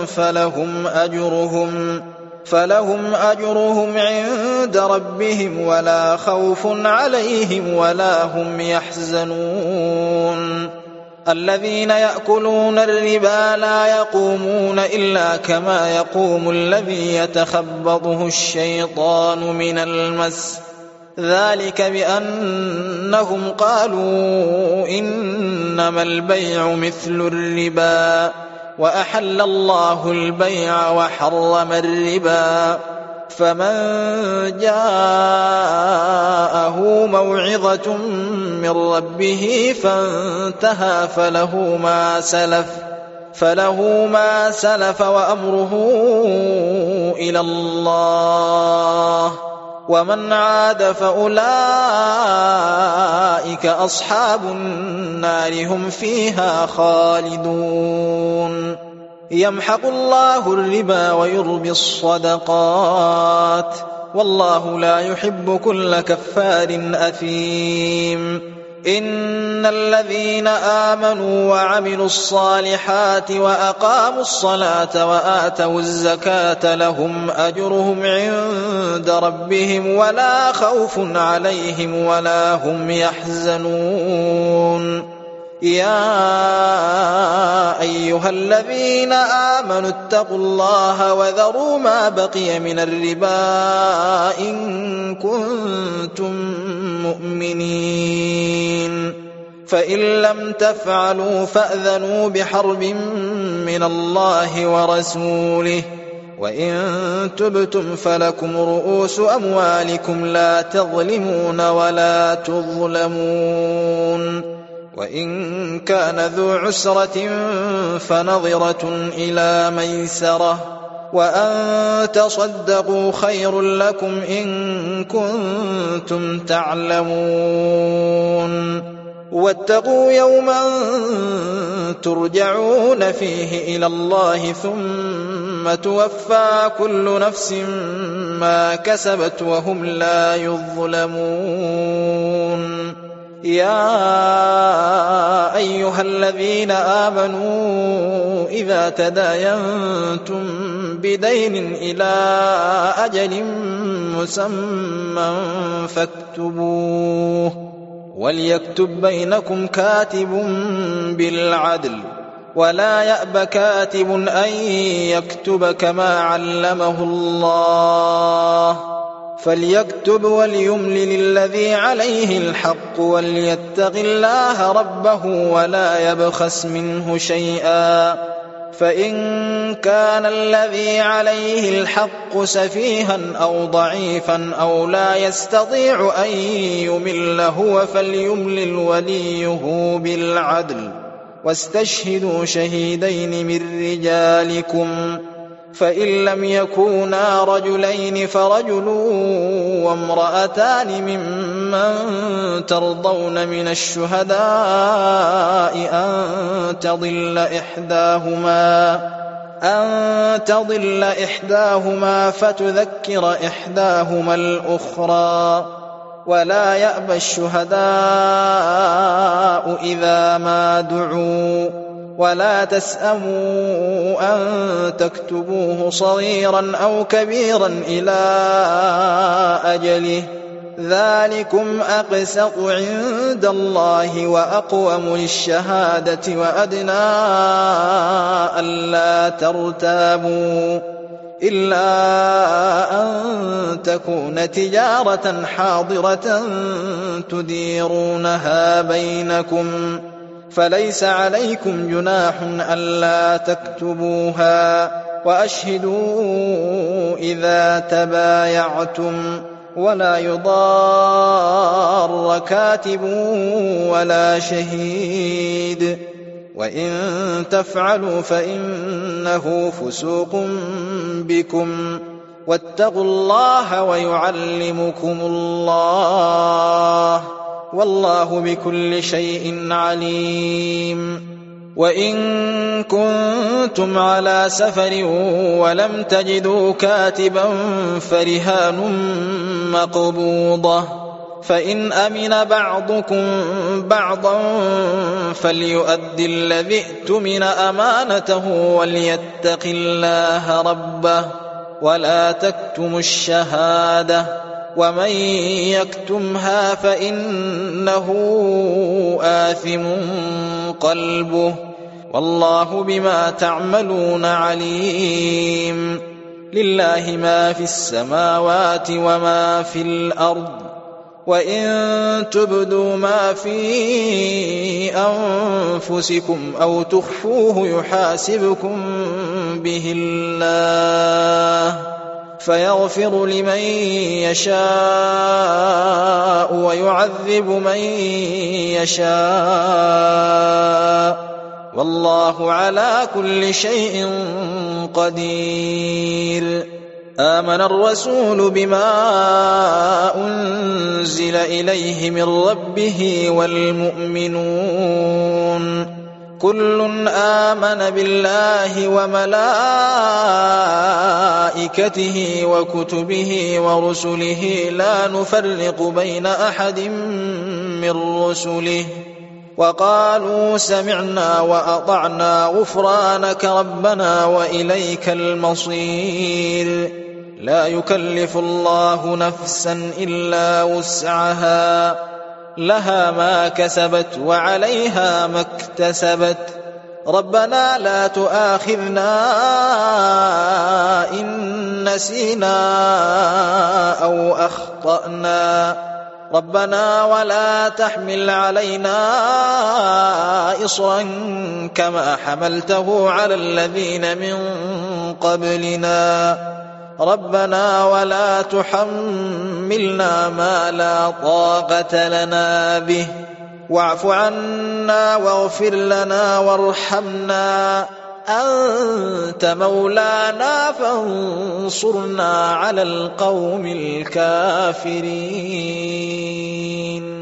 فلهم أجرهم عند ربهم ولا خوف عليهم ولا هم يحزنون الذين يأكلون الربا لا يقومون إلا كما يقوم الذي يتخبطه الشيطان من المس ذلك بأنهم قالوا إنما البيع مثل الربا وأحل الله البيع وحرم الربا فمن جاءه موعظة من ربه فانتهى فله ما سلف وأمره إلى الله ومن عاد فأولئك أصحاب النار هم فيها خالدون يمحق الله الربا ويربي الصدقات والله لا يحب كل كفار أثيم إن الذين آمنوا وعملوا الصالحات وأقاموا الصلاة وآتوا الزكاة لهم أجرهم عند ربهم ولا خوف عليهم ولا هم يحزنون يا أيها الذين آمنوا اتقوا الله وذروا ما بقي من الربا إن كنتم مؤمنين فإن لم تفعلوا فأذنوا بحرب من الله ورسوله وإن تبتم فلكم رؤوس أموالكم لا تظلمون ولا تظلمون وإن كان ذو عسرة فنظرة إلى ميسرة وأن تصدقوا خير لكم إن كنتم تعلمون واتقوا يوما ترجعون فيه إلى الله ثم توفى كل نفس ما كسبت وهم لا يظلمون يا أيها الذين آمنوا إذا تداينتم بدين إلى أجل مسمى فاكتبوه وليكتب بينكم كاتب بالعدل ولا يأب كاتب أن يكتب كما علمه الله فليكتب وليملل الذي عليه الحق وليتق الله ربه ولا يبخس منه شيئا فإن كان الذي عليه الحق سفيها أو ضعيفا أو لا يستطيع أن يمل هو فليملل وليه بالعدل واستشهدوا شهيدين من رجالكم فإن لم يكونا رجلين فرجل وامرأتان ممن ترضون من الشهداء أن تضل إحداهما فتذكر إحداهما الأخرى ولا يأبى الشهداء إذا ما دعوا ولا تسأموا أن تكتبوه صغيرا أو كبيرا إلى أجله ذلكم أقسط عند الله وأقوم للشهادة وأدنى ألا ترتابوا إلا أن تكون تجارة حاضرة تديرونها بينكم فليس عليكم جناح ألا تكتبوها وأشهدوا إذا تبايعتم ولا يضار كاتب ولا شهيد وإن تفعلوا فإنه فسوق بكم واتقوا الله ويعلمكم الله والله بكل شيء عليم وإن كنتم على سفر ولم تجدوا كاتبا فرهان مقبوضة فإن أمن بعضكم بعضا فليؤد الذي ائتمن أمانته وليتق الله ربه ولا تكتموا الشهادة ومن يكتمها فإنه آثم قلبه والله بما تعملون عليم. لله ما في السماوات وما في الأرض وإن تبدوا ما في أنفسكم أو تخفوه يحاسبكم به الله فيغفر لمن يشاء ويعذب من يشاء والله على كل شيء قدير. آمن الرسول بما أنزل إليه من ربه والمؤمنون كل آمن بالله وملائكته وكتبه ورسله لا نفرق بين أحد من رسله وقالوا سمعنا وأطعنا غفرانك ربنا وإليك المصير. لا يكلف الله نفسا إلا وسعها لها ما كسبت وعليها ما اكتسبت ربنا لا تؤاخذنا إن نسينا أو أخطأنا ربنا ولا تحمل علينا إصرا كما حملته على الذين من قبلنا ربنا ولا تحملنا ما لا طاقة لنا به واعف عنا واغفر لنا وارحمنا أنت مولانا فانصرنا على القوم الكافرين.